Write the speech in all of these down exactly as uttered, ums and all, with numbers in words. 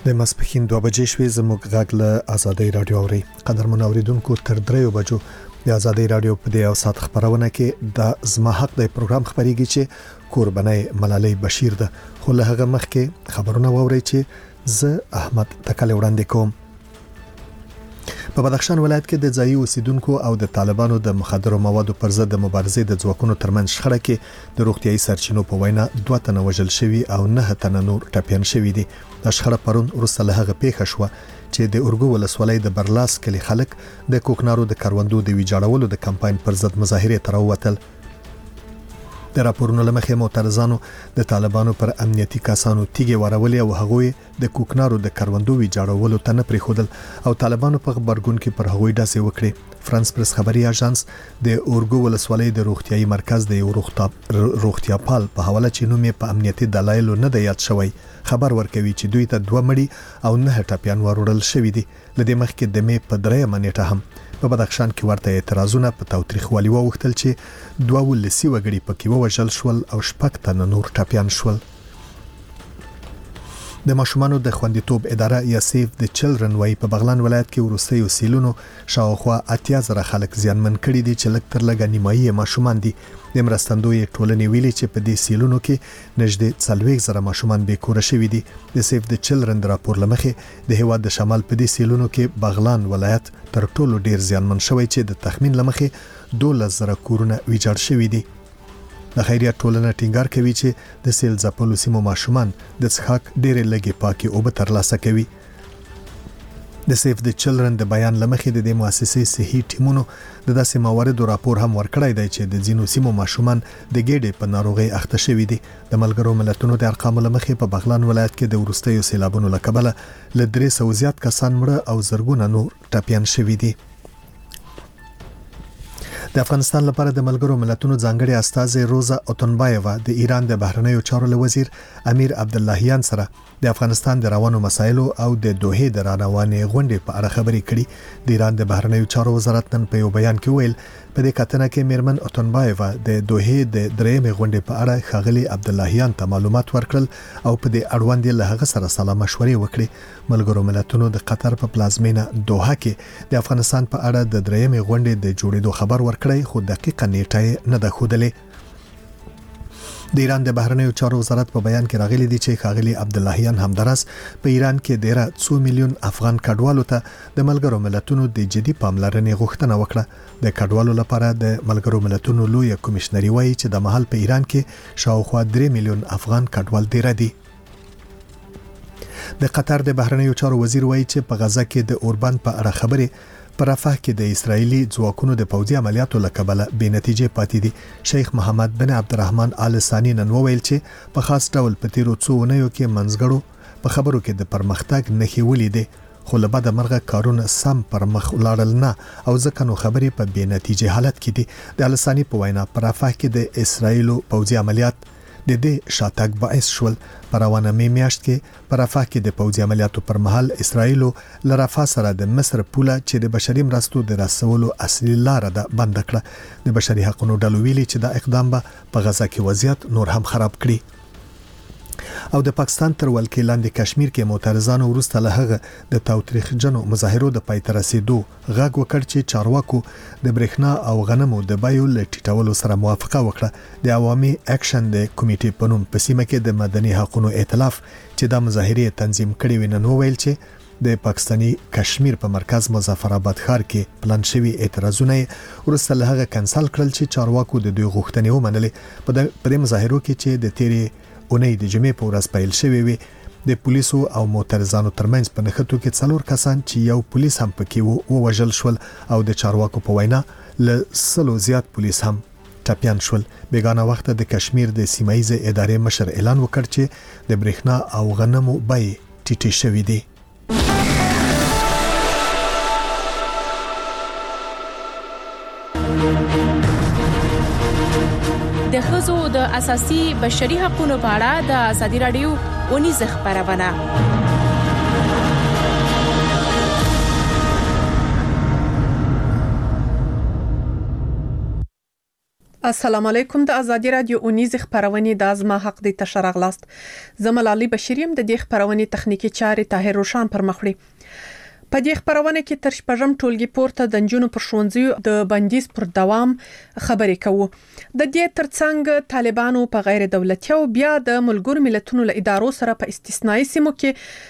د ماسپښین دوه بجې شوې زموږ غږ له آزادۍ رادیو اوري قدرمن اوریدونکو تر دریو بجو د آزادۍ رادیو په دې او سات خبرونه کې د زما حق د پروګرام خبريږي چې قرباني ملالۍ بشیر ده خو له هغه مخکې خبرونه ووري چې زه احمد تکل وړاندې کوم. په بدخشان ولایت کې د ځایي اوسیدونکو او د طالبانو د مخدرو موادو پر ضد د مبارزې د ځواکونو ترمنځ شخړه کې د روغتيایي سرچینو په وینا دوه تنه وژل شوي او نه تنه نور ټپيان شوي دي. د شخړه پرون وروسته له هغه پیښه شو چې د اورګو ولسوالۍ د برلاس کلی خلک د کوکنارو د کاروندو د ویجاړولو د کمپاین پر ضد مظاهره تروتل. د راپورونو لمخې معترضانو د طالبانو پر امنیتي کسانو تیګي ورولې او هغوی د کوکنارو د کاروندو ویجاړولو ته نه پریښودل او طالبانو په خبرګون کې پر هغوی داسې وکړي. فرانس پریس خبري اژانس د اورګو ولسوالۍ د روغتيایي مرکز د یو روغتیا پال په حواله چې نوم په امنیتي دلایل نه د یاد شوی خبر ورکوي چې دوی ته دوه مړي او نه ټپيان وروړل شوی دي. لدې مخکې د مې په درېمه نیټه هم په بدخشان کې ورته اعتراضونه په تاوتریخوالي وغوښتل چې دوه ولسی وګړي پکې ووژل شول او شپږ تنه نور ټپيان شول. د ماشومانو د خوندیتوب اداره یا سیف د چلډرن وای په بغلان ولایت کې ورستیو سیلونو شاوخوا اتیا زره خلک زیانمن کړي دي چې لږ تر لږه نیمایي ماشومان دي. د مرستندوی ټولنې ویلي چې په دې سیلونو کې نږدې څلوېښت زره ماشومان بې کوره شوي دي. د سیف د چلډرن د راپور لمخې د هیواد د شمال په دې سیلونو کې بغلان ولایت تر ټولو ډیر زیانمن شوی چې د تخمین لمخې دولس زره کورونه ویجاړ شوي دي. د خیریت ټولنه ټینګار کوي چې د سیل ځپلو سیمو ماشومان د څښاک ډېرې لږې پاکي اوبه ترلاسه کوي. د سیف د چلډرن د بیان لمخې د دې مؤسسې صحي ټیمونو د داسې مواردو راپور هم ورکړی دی چې د ځینو سیمو ماشومان د ګېډې په ناروغۍ اخته شوي دي. د ملګرو ملتونو د ارقامو لمخې په بغلان ولایت کې د وروستیو سیلابونو له کبله له درې سوه زیات کسان مړه او زرګونه نور ټپيان شوي دي. د افغانستان لپاره د ملګرو ملتونو ځانګړي استازي روزا اوتنبایوا د ایران د بهرنیو چارو وزیر امیر عبداللهیان سره د افغانستان د روانو مسایلو او د دوحې د روانې غونډې په اړه خبرې کړي. د ایران د بهرنیو چارو وزارت نن په یو بیان کې ویل په دې کتنه کې میرمن اوتنبایوا د دوحې د درېمې غونډې په اړه ښاغلي عبداللهیان ته معلومات ورکړل او په دې اړوند له هغه سره سلا مشورې وکړي. ملګرو ملتونو د قطر په پلازمینه دوحه کې د افغانستان په اړه د درېمې غونډې د جوړېدو خبر ورکړی خو دقیقه نیټه نه ده ښودلې. د ایران د بهرنیو چارو وزارت په بیان کې راغلي دي چې ښاغلي عبداللهیان همدارس په ایران کې ډیره څو میلیون افغان کډوالو ته د ملګرو ملتونو د جدي پاملرنې غوښتنه وکړه. د کډوالو لپاره د ملګرو ملتونو لوی کمشنري وایي چې د محل په ایران کې شاوخوا درې میلیون افغان کډوال ډیره دي. د قطر د بهرنیو چارو وزیر وایي چې په غزه کې د اوربند په اړه خبرې په رفح کې د اسرایلی ځواکونو د پوځي عملیاتو لکبله بې نتیجې پاتې دي. شیخ محمد بن عبدالرحمن آل ثانی نن وویل چې په خاص ډول په تیرو څو اونیو کې منځګړو په خبرو کې د پرمختګ نښې ولیدې خو له بده مرغه کارونه سم پر مخ لاړل نه او ځکه نو خبرې په بې نتیجې حالت کې دي. د آل ثانی په وینا په رفح کې د اسرایلو پوځي عملیات د دې شاتګ باعث شول. په روانه می میاشت کې په رفح کې د پوځي عملیاتو پر مهال اسرایلو له رفح سره د مصر پوله چې د بشري مرستو د رسولو اصلي لار ده بند کړه. د بشري حقوقو ډلو ویلي چې دا اقدام به په غزه کې وضعیت نور هم خراب کړي. او د پاکستان تر ولکې لاندې کشمیر کې معترضانو وروسته له هغه د تاوتریخجنو مظاهرو د پای ته رسیدو غږ وکړ چې چارواکو د برېښنا او غنمو د بیو له ټیټولو سره موافقه وکړه. د عوامي اکشن د کمیټې په نوم په سیمه کې د مدني حقوقو ائتلاف چې د مظاهرې تنظیم کړي وینن وویل چې د پاکستانی کشمیر په مرکز مظفرآباد ښار کې پلان شوی اعتراضونه وروسته له هغه کنسل کړل چې چارواکو د دوی غوښتنې ومنلې. په دې مظاهرو کې چې د تیرې اونۍ د جمعې په ورځ پیل شوی وي د پولیسو او معترضانو ترمنځ په نښتو کې څلور کسان چې یو پولیس هم پکې وو ووژل شول او د چارواکو په وینا له سلو زیات پولیس هم ټپيان شول. بیگانه وخت د کشمیر د سیمایي ادارې مشر اعلان وکړ چې د برېښنا او غنمو بیې ټیټې شوې دي. د ښځو د اساسي بشري حقوقو په اړه د ازادي رادیو ونیزه خبرونه. السلام علیکم. د ازادي رادیو اونیز خبرونه د ازما حق د تشرغلاست زملالي بشریم د دې خبرونه تخنیکی چارې طاهر روشان پر مخ وړي. په دې خبرونه کې تر شپږم ټولګي پورته د جنونو پر ښوونځیو د بندیز پر دوام خبرې کوو. د دې ترڅنګ طالبانو په غیر دولتي او بیا د ملګرو ملتونو له ادارو سره په استثنایی سیمو کې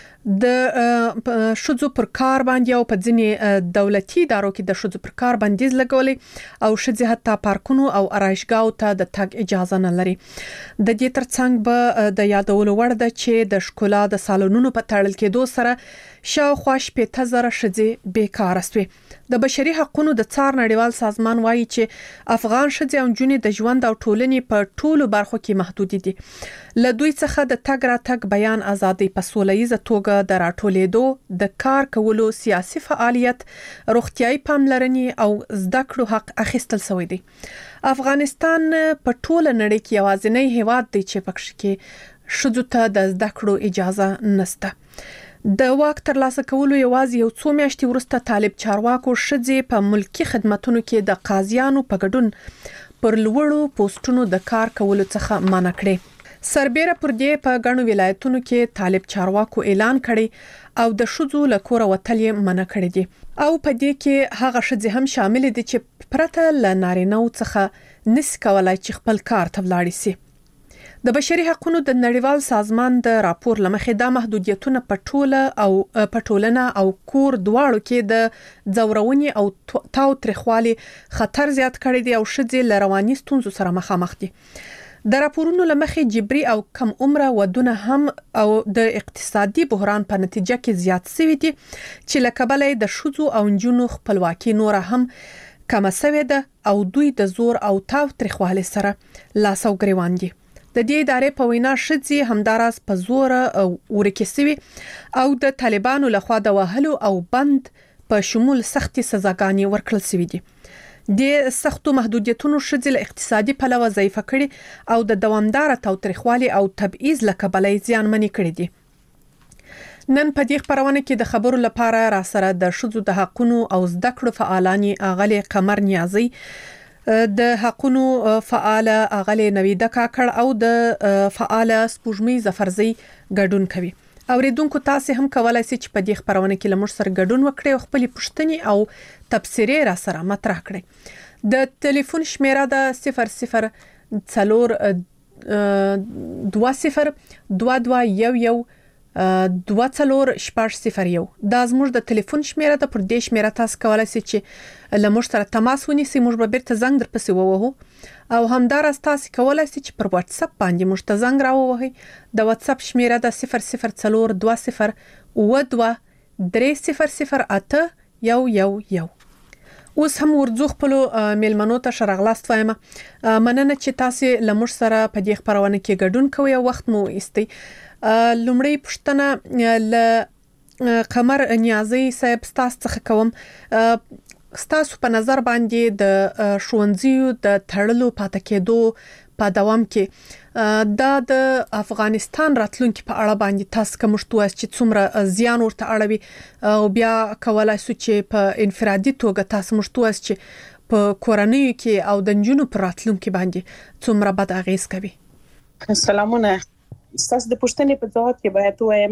د شذو پر کار باندې او په ځینې دولتي ادارو کې د شذو پر کار بندیز لګولې او شذې حتی پارکونو او آرایشګاو ته د تګ اجازه نه لري. د دې ترڅنګ به د یادولو وړ ده چې د ښکلا د سالونونو په تړل کېدو سره شاوخوا شپږ زره شذې بیکاره شوې. د بشري حقوقو د څار نړیوال سازمان وایي چې افغان شذې او جنې د ژوند او ټولنې په ټولو برخو کې محدود دي. له دوی څخه د تګ راتګ بیان ازادي په سولهییزه توګه د راټولېدو د کار کولو سیاسي فعالیت روغتيایي پاملرنې او زده کړو حق اخیستل شوی دی. افغانستان په ټوله نړۍ کې یوازینی هیواد دی چې پکې کې شذو ته د زده کړو اجازه نشته. د واک ترلاسه کولو یوازې یو څو میاشتې وروسته طالب چارواکو شذې په ملکی خدماتو کې د قاضیانو په ګډون پر لوړو پوسټونو د کار کولو څخه منع کړي. سربېره پر دې په غنو ولایتونو کې طالب چارواکو اعلان کړي او د شذو له کور وتل یې منع کړي دي او په دې کې هغه شذې هم شامل دي چې پرته له نارینه څخه نس کولای چې خپل کار ته ولاړ شي. د بشري حقوقو د نړیوال سازمان د راپور لمخې دا محدودیتونه په ټوله او په ټولنه او کور دواړو کې د ځورونې او تاو ترخوالي خطر زیات کړی دی او شذې له رواني ستونزو سره مخامخ دي. د راپورونو لمخې جبري او کم عمره ودونه هم او د اقتصادي بحران په نتیجه کې زیات شوي دي چې له کبله د شذو او نجونو خپلواکي نور هم کم شوې ده او دوی د زور او تاو ترخوالي سره لاس او ګریوان دي. د دې ادارې په وینا شذې همداراز په زور ورکه سوي او د طالبانو لخوا د وهلو او بند په شمول سختي سزاګانې ورکړل سوي دي. د سختو محدودیتونو شذې له اقتصادي پلوه ضعیف کړي او د دوامدار تاوتریخوالي او تبعیض لکبلې زیانمنې کړي دي. نن په دې خبرونه کې د خبرو لپاره را سره د شذو د حقوقو او زده کړو فعالان اغلی قمر نیازي د حقونو فعال اغلی نویده کاکړ او د فعال سپوږمۍ زفرزي ګډون کوي. اوریدونکو تاسو هم کولای شئ چې په دې خبرونه کې لمر سره ګډون وکړئ او خپل پوښتنې او تبصرې را سره مطرح کړئ. د ټلیفون شمیره د صفر صفر څلور دوه صفر دوه دوه یو یو دوه څلور شپږ صفر یو. دا زموږ د ټلیفون شمیره ده. پر دې شمیره تاسو کولای شئ چې له موږ سره تماس ونیسئ. موږ به بیرته زنګ در پسې ووهو او همداراز تاسو کولای شئ چې پر واتس اپ باندې موږ ته زنګ راووهئ. د واتس اپ شمیره ده صفر صفر څلور دوه صفر اووه دوه درې صفر صفر اته یو یو یو. اوس هم ورځو خپل میلمنو ته شرغلاست وایم. مننه چې تاسو له موږ سره په دې خبرونه کې ګډون کوئ او وخت مو ایستئ. لومړی پوښتنه ل قمر نیازي صاحب تاسو څخه کوم. تاسو په نظر باندې د ښوونځیو د تړلو پاتې کېدو په دوام کې دا د افغانستان راتلونکي په اړه باندې تاسو کوم شتوه چې څومره زیان ورته اړوي او بیا کولای شو چې په انفرادي توګه تاسو مشتوه چې په کورنۍ کې او د جنونو پر راتلونکي باندې څومره بد اغیز کوي. سلامونه. تاسو د پوښتنې په ځواب کې باید وایم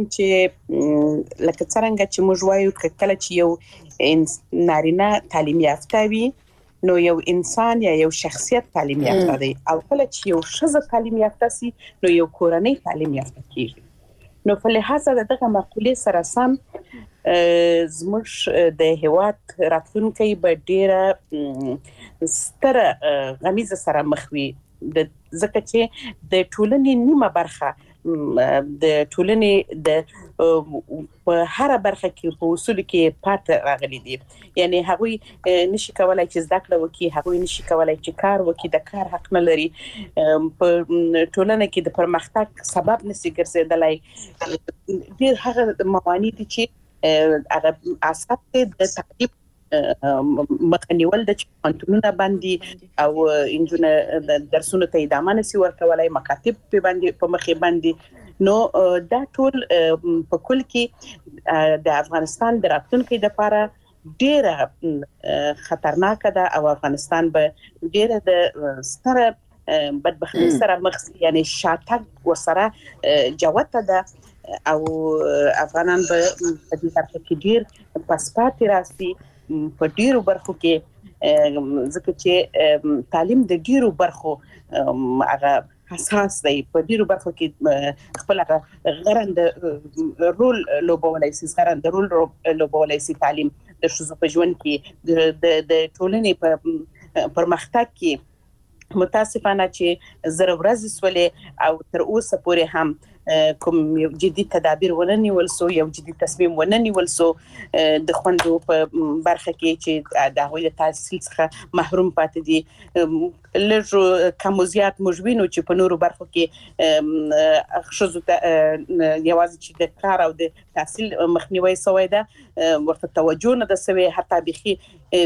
چې لکه څنګه چې موږ وایو کله چې یو نارینه تعلیم یافته وي نو یو انسان یا یو شخصیت تعلیم یافته دی او کله چې یو ښځه تعلیم یافته سي نو یو کورنۍ تعلیم یافته کیږي. نو په لحاظ دغه مقولې سره سم زموږ د هیواد راتلونکي به ډیره ستره غمیزه سره مخ وي د ځکه چې د ټولنې نیمه برخه د ټولنې د په هر برخه کې په اصول کې پات راغلي دي. یعنی هغوی نشي کولای چې زده کړه وکړي، هغوی نشي کولای چې کار وکړي، د کار حق نه لري، په ټولنه کې د پرمختګ سبب نشي ګرځیدلای. ډېر هغه موانع دي چې هغه اساس د تعلیم مخنیول د چانټونونه باندې او انجونه د درسونو ته ادامه نشي ورکولای، مکاتب په باندې په مخې باندې. نو دا ټول په کل کې د افغانستان د راتلونکي لپاره ډېره خطرناک ده او افغانستان به ډېره د ستره بدبختی سره مخ یعنی شاتګ وسره جوته ده او افغانان به په دې طرف کې ډېر پاسپات راسي په ډېرو برخو کې ځکه چې تعلیم د ډېرو برخو هغه حساس دی په ډېرو برخو کې خپل غرند رول لوبولای شي غرند رول لوبولای شي تعلیم د ښځو په ژوند کې د د ټولنې په پرمختګ کې متاسفانه چې زر ورځې سولې او تر اوسه پورې هم کوم جدي تدابیر ونه نیول سو یو جدي تصمیم ونه نیول سو د خوندو په برخه کې چې د هغوی د تحصیل څخه محروم پاتې دي لږ کم زیات مجبینو چې په نورو برخو کې خصوصا یوازې چې د کار او د تحصیل مخنیوي سوی ده ورته توجه نه ده سوی حتی بخي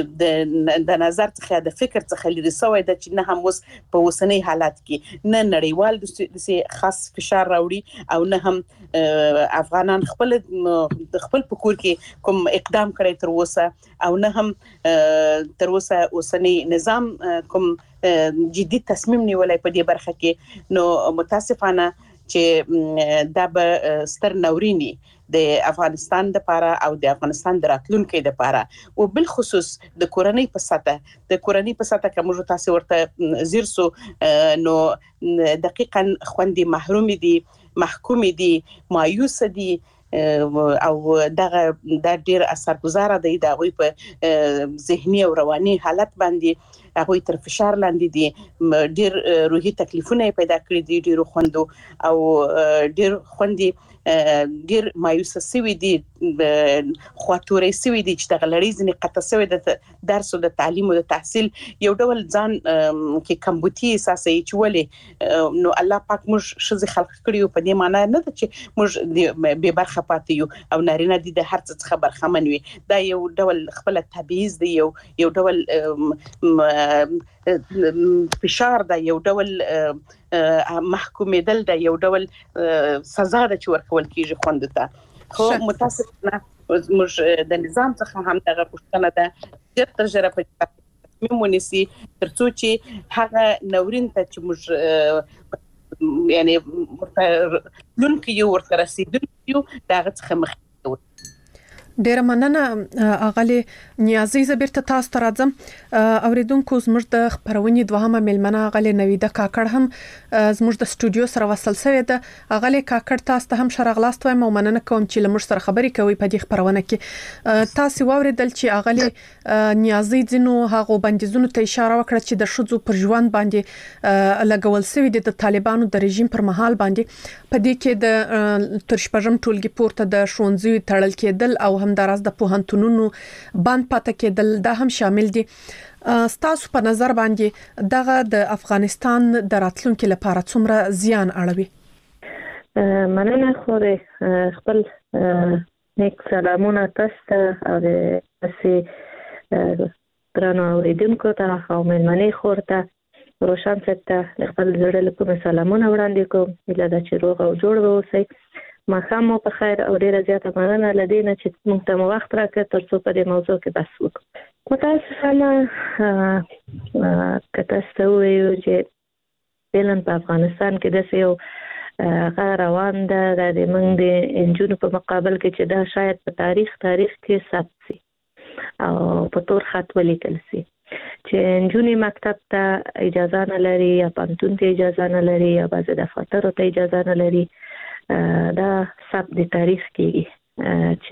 د نظر څخه د فکر څخه لري سوی ده چې نه هم اوس په اوسنۍ حالت کې نه نړیوال د خاص فشار راوړي او نه هم افغانان خپل د خپل پکور کې کوم اقدام کړی تر اوسه او نه هم تر اوسه اوسنی نظام کوم جدي تصمیم نیولای په دې برخه کې نو متاسفانه چې دا به ستر نورینی د افغانستان لپاره او د افغانستان د راتلونکو لپاره او بل خصوص د کورنۍ په ساته د کورنۍ په ساته کوم تاسو ورته زیرسو نو دقیقاً خوندې محروم دي محکوم دي مایوس دي او دغه د ډیر اثرګذار دی د غوي په ذهني او رواني حالت باندې هغه تر فشار لاندې دي ډیر روحي تکلیفونه پیدا کړی دي ډیر خوندو او ډیر خوندي ډیر مایوس سوي دي خواتوري سوي دي چې د غلړې ځنې قطع سوي د درس او د تعلیم او د تحصیل یو ډول ځان کې کمبوتي اساسي چولې نو الله پاک موږ شذ خلق کړیو په دې معنی نه ده چې موږ به برخه پاتې یو او نارینه دي د هر څه څخه برخمن وي دا یو ډول خپل تبعیض دی یو یو ډول فشار دا یو ډول محکومېدل دا یو ډول سزا ده چې ورکول کیږي خوند ته خو متاسفانه موږ د نظام څخه هم دغه پوښتنه ده چې تر ژره په تصمیم ونیسي ترڅو چې هغه نورین ته چې موږ یعنی ورته لونکي یو ورته رسیدونکي یو دغه څخه مخ ډیر مننه اغلی نیازي زبرته تاسو ته راځم اوریدونکو زموږ د خبرونې دوهمه ملمنه اغلی نویده کاکړ هم زموږ د استودیو سره وصل شوی ده اغلی کاکړ تاسو ته هم شرغلاست وایم او مننه کوم چې لمر سره خبرې کوي په دې خبرونه کې تاسو واوریدل چې اغلی نیازي ځینو هغه بندیزونو ته اشاره وکړه چې د شذو پر ژوند باندې لګول شوی دي د طالبانو د رژیم پر مهال باندې په دې کې د ترشپژم ټولګي پورته د شونځي تړل کېدل او همداراز د پوهنتونونو بند پاتې کېدل دا هم شامل دي ستاسو په نظر باندې دغه د افغانستان د راتلونکو لپاره څومره زیان اړوي مننه خو خپل نیک سلامونه تاسو ته او تاسو ګرانو اوریدونکو ته او مېلمنې خورته روشن ته خپل زړه له کومه سلامونه وړاندې کوم اله د چروغ او جوړ اوسئ ما خامو په خیر او ډیره زیاته مننه لدینه چې موږ ته وخت راکړ ترڅو په دې موضوع کې بحث وکړو متاسفانه کته سویو چې فعلا په افغانستان کې د یو غیر روان ده د موږ د انجونو په مقابل کې چې دا شاید په تاریخ تاریخ کې ثبت شي او په تور خط ولیکل شي چې انجونی مکتب ته اجازه نه لري یا پانتون ته اجازه نه لري یا بعض دفاتر ته اجازه نه لري دا ثبت د تاریخ کې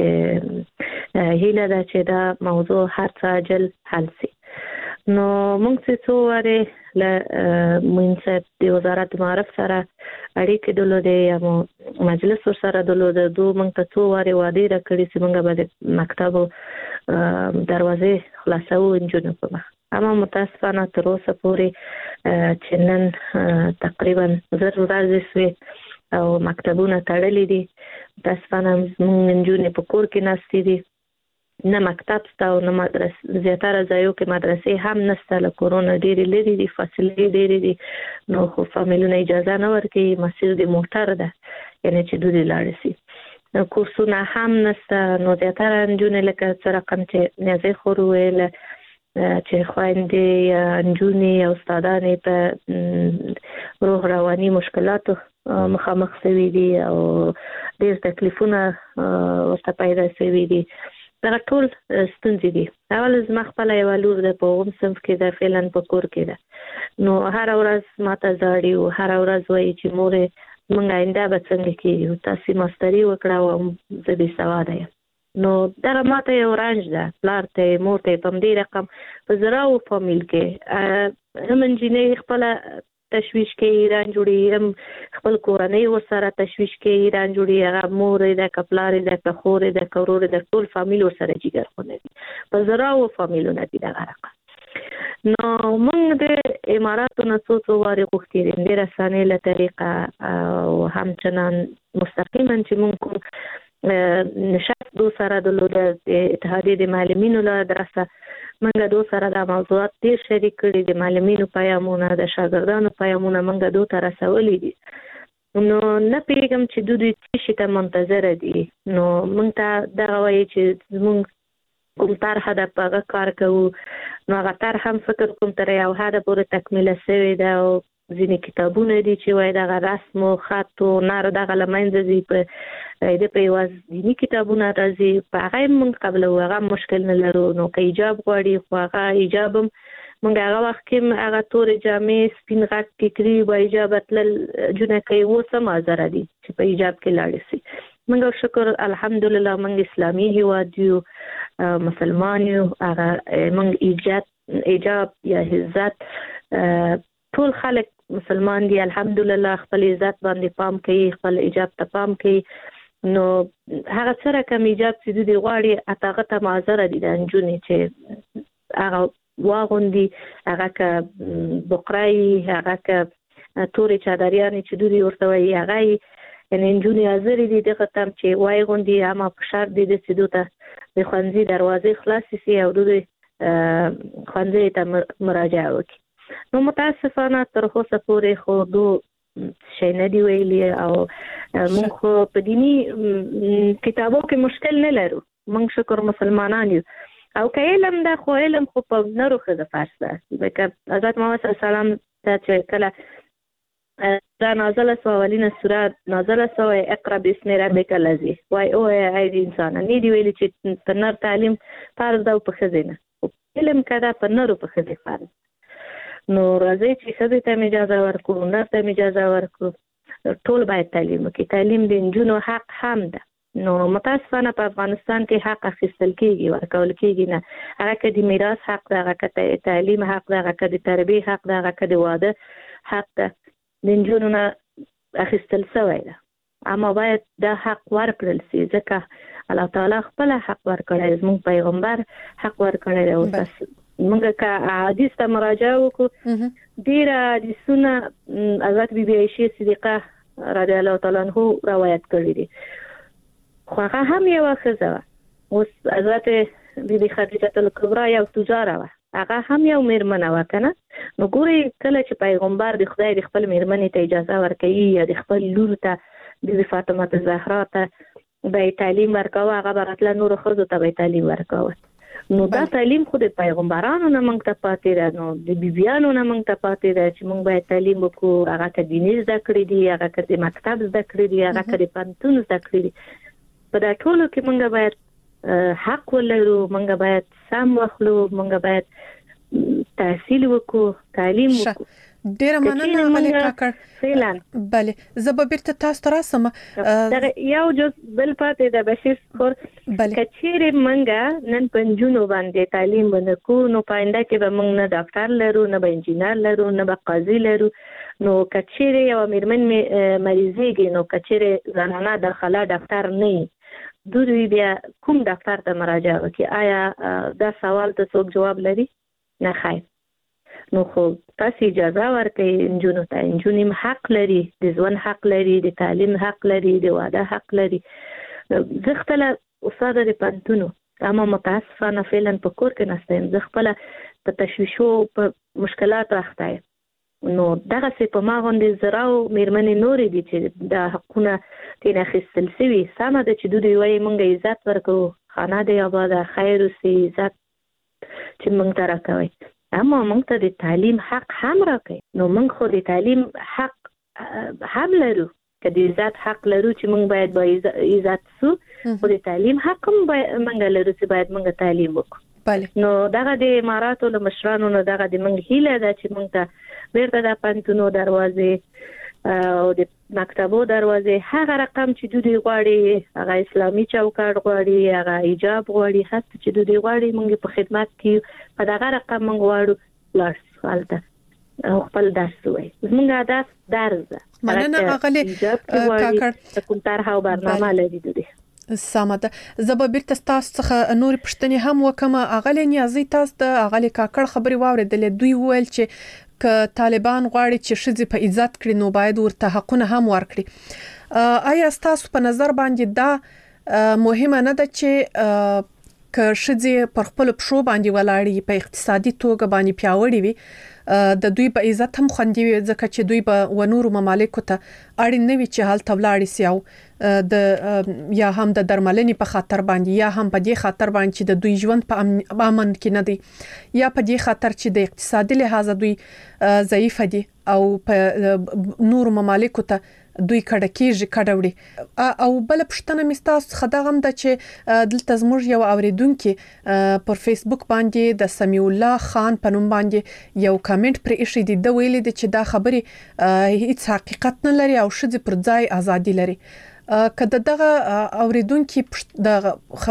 چې هیله ده چې دا موضوع هر څه عاجل حل شي نو موږ څه څو واره ل منصب د وزارت معرف سره اړیکې درلودې یا مجلس سره درلوده دوه موږ ته څو واره وعده راکړې چې موږ به د مکتب دروازې خلاصو انجونو په مخ اما متاسفانه تر اوسه پورې چې نن تقریبا زر ورځې سوي او مکتبونه تړلې دي متاسفانه موږ انجونې په کور کې ناستې دي نه مکتب شته او نه مدرسې زیاتره ځایو کې مدرسې هم نشته له کورونا ډېرې لرې دي فاصلې ډېرې دي نو خو فامیلونه اجازه نه ورکوي مسیر د موټر ده یعنې چې دوی لاړ شي کورسونه هم نشته. نو زیاتره نجونې لکه څه رقم چې نیازی خور ویل چې خويندې یا نجونې او استادانې په روح رواني مشکلاتو مخامخ شوي دي او ډېر تکلیفونه ورته پیدا شوي دي. دا ټول ستونزې دي. اول زما خپل یو لور د په اووم صنف کې د فعلا په کور کې ده. نو هر ورځ ماته زاړي او هر ورځ وایي چې مورې مونږ آینده به څنګه کېږو، تاسې ماستري وکړه او زه بې سواده یم. نو دغه ماته یو رنج ده. پلار ته مور ته په همدې رقم په زراو فامیل کې هم انجینري خپله تشویش کوي، ایران جوړي، هم خپل کورنۍ ورسره تشویش کوي، ایران جوړي، هغه مور د کپلار د کخور د کورور د ټول فامیل ورسره جګر خونه دي. په زراو فامیلونه دي دغه رقم. نو موږ د اماراتو نه څو څو وارې غوښتي دي د رسانې له طریقه او همچنان مستقیما چې موږ کوم نشست دو سره د اتحادیې د معلمینو له درسه منګه دو سره د موضوعات ډیر شریک کړي دي. معلمینو پیغامونه د شاګردانو پیغامونه منګه دو ته رسولي دي. نو نه پیغام چې دوی څه شي ته منتظر دي. نو موږ ته دا وایي چې موږ کوم طرح د پاغه کار کوو. نو هغه طرح هم فکر کوم تر یو حد پورې تکمیله شوې ده او ځینې کتابونه دي چې وایي دغه رسم او خط او نار دغه له منځه ځي. په د په یوازې دیني کتابونه راځي، په هغه یې موږ قبلوو، هغه مشکل نه لرو. نو که ایجاب غواړي خو هغه ایجاب هم موږ هغه وخت کې هغه تورې جامې سپین غټ ټیکري به ایجاب تلل جونه کوي، اوس هم حاضره دي چې په ایجاب کې لاړې شي. موږ شکر الحمدلله موږ اسلامي هیواد یو، مسلمان یو. هغه موږ ایجاد ایجاب یا عزت ټول خلک مسلمان دي الحمدلله، خپل عزت باندې پام کوي، خپل ایجاب ته پام کوي. نو هغه سره کوم ایجاب چې دوی غواړي اتاغه ته معذره دي د نجونې چې هغه واغوندي، هغه که بقرای، هغه که تورې چادریانې چې دوی ورته وایي هغه یعنې نجونې حاضرې دي دغه تم چې واغوندي. اما په شرط دی چې دوی ته د ښوونځي دروازې خلاصې شي او دوی ښوونځي ته مراجعه وکړي. نو متاسفانه تر اوسه پورې خو دو شي نه دی ویلي او موږ خو په دینی کتابو کې مشکل نه لرو. موږ شکر مسلمانان یو او که علم ده خو علم خو په نرو ښځه فرض ده. ځکه حضرت محمد صلی الله علیه وسلم ته چې کله دا نازله سوه اولینه سوره نازله سوه اقرا باسم ربک الذی وایي او ای د انسان نه دی ویلي چې په نر تعلیم فرض ده او په ښځې نه. علم که ده په نرو په ښځې فرض. نو راځي چې ښځې ته هم اجازه ورکړو، نر ته هم اجازه ورکړو، ټول باید تعلیم وکړي. تعلیم د نجونو حق هم ده. نو متاسفانه په افغانستان کې حق اخیستل کېږي، ورکول کېږي نه. هغه که د میراث حق ده، هغه که د تعلیم حق ده، هغه که د تربیې حق ده، هغه که د واده حق ده، د نجونو نه اخیستل شوی ده. اما باید دا حق ورکړل شي ځکه الله تعالی خپل حق ورکړی، زموږ پیغمبر حق ورکړی دی. او موږ که حدیث ته مراجعه وکړو، ډېره حدیثونه حضرت بی بی عایشې صدیقه رضی الله تعالی عنها روایت کړي دي. خو هغه هم یوه ښځه وه. اوس حضرت بی بی خدیجه الکبرا یو تجاره وه، هغه هم یو میرمنه وه که نه. نو ګورئ کله چې پیغمبر د خدای د خپل میرمنې ته اجازه ورکوي یا د خپل لور ته بی بی فاطمه زهرا ته به یې تعلیم ورکوه، هغه به راتله نورو ښځو ته به یې تعلیم ورکوه. نو دا تعلیم خو د پیغمبرانو نه موږ ته پاتې ده، نو د بیبیانو نه موږ ته پاتې ده چې موږ باید تعلیم وکړو. هغه که دیني زده کړي دي، هغه که د مکتب زده کړي دي، هغه که د پوهنتون زده کړي دي. په دا ټولو کې موږ باید حق ولرو، موږ باید سم واخلو، موږ باید تحصیل وکړو، تعلیم وکړو. ډیره مننه ملک کاکړ. فعلا بله زه به بیرته تاسو ته راسم. یو جز بل پاتې د بشیر خور کچېرې منګه نن پنځونو باندې تعلیم ونکو نو پاینده کې به موږ نه ډاکټر لرو، نه به انجینر لرو، نه به قاضي لرو. نو کچېرې یو میرمن مریضېږي، نو کچېرې زنانه داخله ډاکټر نه دوی بیا کوم ډاکټر ته مراجعه وکړي؟ آیا دا سوال ته څوک جواب لري؟ نه خیر. نو خو تاسو اجازه ورکړئ نجونو ته. نجونې حق لري، د ژوند حق لري، د تعلیم حق لري، د واده حق لري. زه خپله استاده د پوهنتونو، اما متاسفانه فعلا په کور کې نسته یم. زه خپله په تشویشو په مشکلاتو اخته یم. نو دغه څه په ما باندې زراو میرمنې نورې دي چې د حقونه تین اخیستل شوي سمه ده چې دوی وایي مونږ عزت ورکو خانه دی آباد خیر اوسي عزت چې مونږ ته راکوي اما مونږ ته د تعلیم حق هم راکوي نو مونږ خو د تعلیم حق هم لرو که د عزت حق لرو چې مونږ باید با عزت سو خو د تعلیم حق هم مونږ لرو چې باید مونږ تعلیم وکړو بله نو دغه د اماراتو له مشرانو نه دغه د مونږ هیله ده چې مونږ ته بیرته د پنځونو دروازې او د مکتبو دروازې هغه رقم چې دوی غواړي هغه اسلامي چوکاټ غواړي هغه حجاب غواړي هڅه چې دوی غواړي مونږ په خدمت کې په دغه رقم مونږ غواړو لاس حالته او خپل درس وای زموږ هدف درس ده مننه اغلی کاکړ کوم طرح او برنامه لري دوی سمه ده زه به بیرته تاسو څخه نور پښتنې هم وکم اغلی نیازي تاسو د اغلی کاکړ خبري واوریدلې دوی ویل چې ک طالبان غواړي چې شذې په عزت کړي نو باید ورته حقونه هم ورکړي آیا تاسو په نظر باندې دا مهمه نه ده چې ک شذې پر خپل پښو باندې ولاړې په اقتصادي توګه باندې پیاوړې وي د دوی په عزت هم خوندي وي ځکه چې دوی په ونورو ممالکو ته اړین نه وي چې حالت ولاړ سي او د یا هم د درملنې په خاطر باندې یا هم په دې خاطر باندې چې د دوی ژوند په امن کې نه دی یا په دې خاطر چې د اقتصادي لحاظ دوی ضعیف دي او په نورو ممالکو ته دوی کډه کېږي کډوړي او بل پښتنه مستاس خدغم د چې دلته زموږ یو اوریدونکو پر فیسبوک باندې د سمیع الله خان په نوم باندې یو کمنټ پر ایښی دی د ویلي د چې دا خبري هیڅ حقیقت نه لري او شذ پر ځای ازادي لري کله دغه اوریدونکو د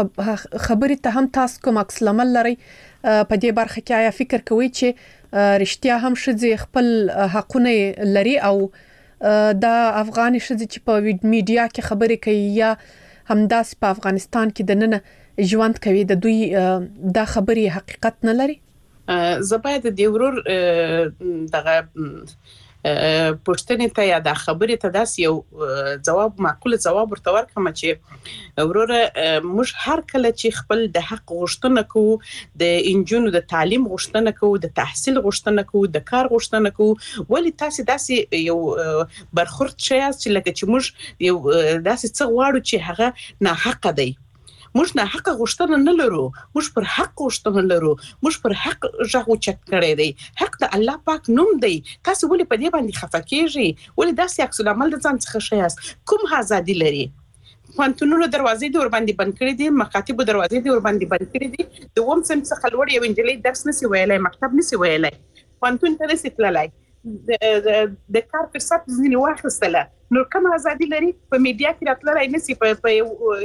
خبري ته هم تاسو کوم عکس العمل لري په دې برخه کې آیا فکر کوئ چې رښتیا هم شذ خپل حقونه لري او دا افغاني شذ چې په میډیا کې خبرې کوي یا همداس په افغانستان کې د نن ژوند کوي د دوی دا خبرې حقیقت نه لري زه باید د ورور دغه پښتنې ته یا د خبرې ته داس یو جواب معقول جواب ورته ورکړم چې ورور موږ هر کله چې خپل د حق غوښتنه کوو د انجونو د تعلیم غوښتنه کوو د تحصیل غوښتنه کوو د کار غوښتنه کوو ولی تاسو داسې یو برخورد شي چې لکه چې موږ یو داسې څه غواړو چې هغه نه حق دی موږ نه حق غوښتنه نه لرو موږ پر حق غوښتنه لرو موږ پر حق ژغو چت کړی دی حق د الله پاک نوم دی تاسو ولې په دې باندې خفه کیږئ ولې داسې عکس العمل د ځان څخه شیاست کوم ازادي لري پانتونونو دروازې د ور باندې بند کړې دي مکاتب دروازې د ور باندې بند کړې دي د ووم سم څخه لوړ یو انجلۍ درس نسی ویلای مکتب نسی ویلای پانتون ته نسی تللای د کار فرصت ځینې واخیستله نو کوم ازادي لري په میډیا کې راتلای نسی په په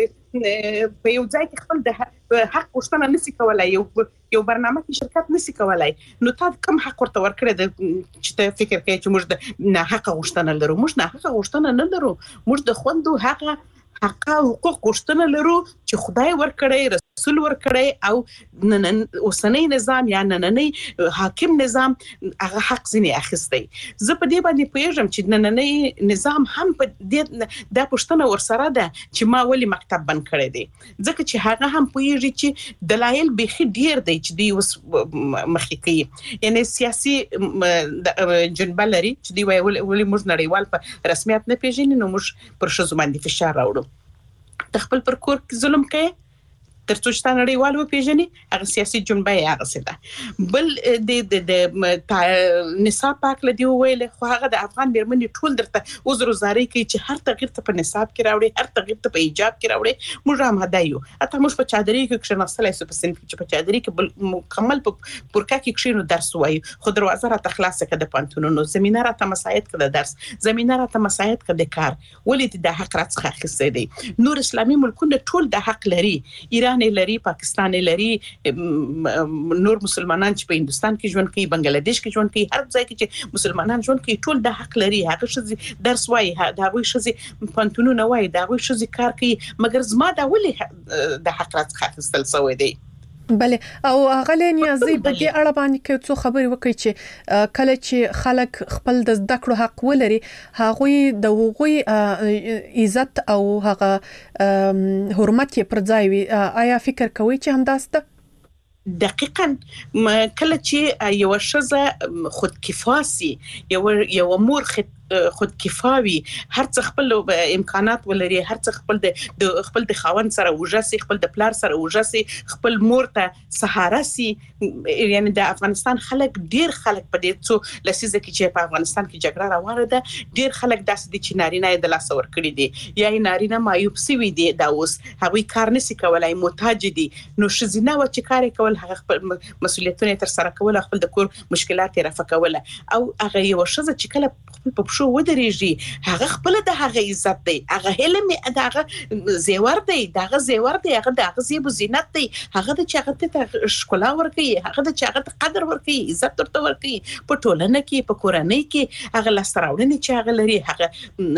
یو ځای کې خپل د حق غوښتنه نسی کولای یو یو برنامه کې شرکت نسی کولای نو تاسو کوم حق ورته ورکړی د چې ته فکر کوي چې موږ د نه حق غوښتنه لرو موږ نه حق غوښتنه نه لرو موږ د خوندو حق حق او حقوق غوښتنه لرو چې خدای ورکړی رسول ورکړی او نن اوسنۍ نظام یا نننۍ حاکم نظام هغه حق ځنی اخیستی زه په دې باندې پوهیږم چې نننۍ نظام هم په دې د پښتنه ورسره ده چې ما ولې مکتب بند کړی دی ځکه چې هغه هم پوهیږي چې دلایل به ډیر دی چې دی اوس مخکې کوي یعنی سیاسي جنبه لري چې دی ولې موږ نړیوال په رسمیت نه پیژني نو موږ پر شذ باندې فشار راوړو د خپل پر کور کې ظلم کوي ترڅو چې نړیوال و پیژني هغه سیاسي جنبه یې هغه سده بل د د نصاب پاک لدی ویل خو هغه د افغان میرمنې ټول درته عذر زاري کوي چې هر تغییر ته په نصاب کې راوړي هر تغییر ته په ایجاب کې راوړي موږ هم هدايو اته موږ په چادرې کې کښناستلای سو په سن کې په چادرې کې مکمل په پورکا کې کښینو درس وایي خو دروازه را تخلاص کړه د پانتونونو زمينه را ته مساعد کړه درس زمينه را ته مساعد کړه کار ولې د حق راڅخه اخیسته دي نور اسلامي ملکونه ټول د حق لري ایران لري پاکستان لري نور مسلمانان چې په هندستان کې ژوند کوي بنگلاديش کې ژوند کوي هر ځای کې چې مسلمانان ژوند کوي ټول د حق لري هغه شې درس وایي دا وایي شې پانتونونه وایي دا وایي شې کار کوي مګر زما دا ولې د حق راڅخه اخیستل سوی دی بله او غلې نیازي په دې اړه باندې کې څو خبرې وکړي چې کله چې خلک خپل د زده کړو حق ولري هغه د هغوی عزت او هغه حرمت پر ځای وي آیا فکر کوي چې همداسته دقیقاً کله چې یو شزه خودکفاسي یو یو مور خودکفاوي هر څه خپل امکانات ولري هر څه خپل د خپل د خاوند سره وژاسي خپل د پلار سره وژاسي خپل مور ته سهارا سي یعنی د افغانستان خلک ډیر خلک په دې څو لسیزه کې چې په افغانستان کې جګړه روانه ده ډیر خلک داسې دي چې نارینه د لاس ور کړی دي یا نارینه مایوب سوي دي دا اوس هغه کار نشي کولای محتاج دي نو شزینه و چې کار کول هغه خپل مسولیتونه تر سره کول خپل د کور مشکلات رافع کول او هغه یو شزه چې کله په شو ودرېږي هغه خپل د هغه عزت دی هغه علم هغه زیور دی دغه زیور دی هغه دغه زیب زینت دی هغه د چاغت ته ښکلا ورکي هغه د چاغت قدر ورکي عزت ورته ورکي په ټولنه کې په کورنۍ کې هغه لاسراوړنې چې هغه لري هغه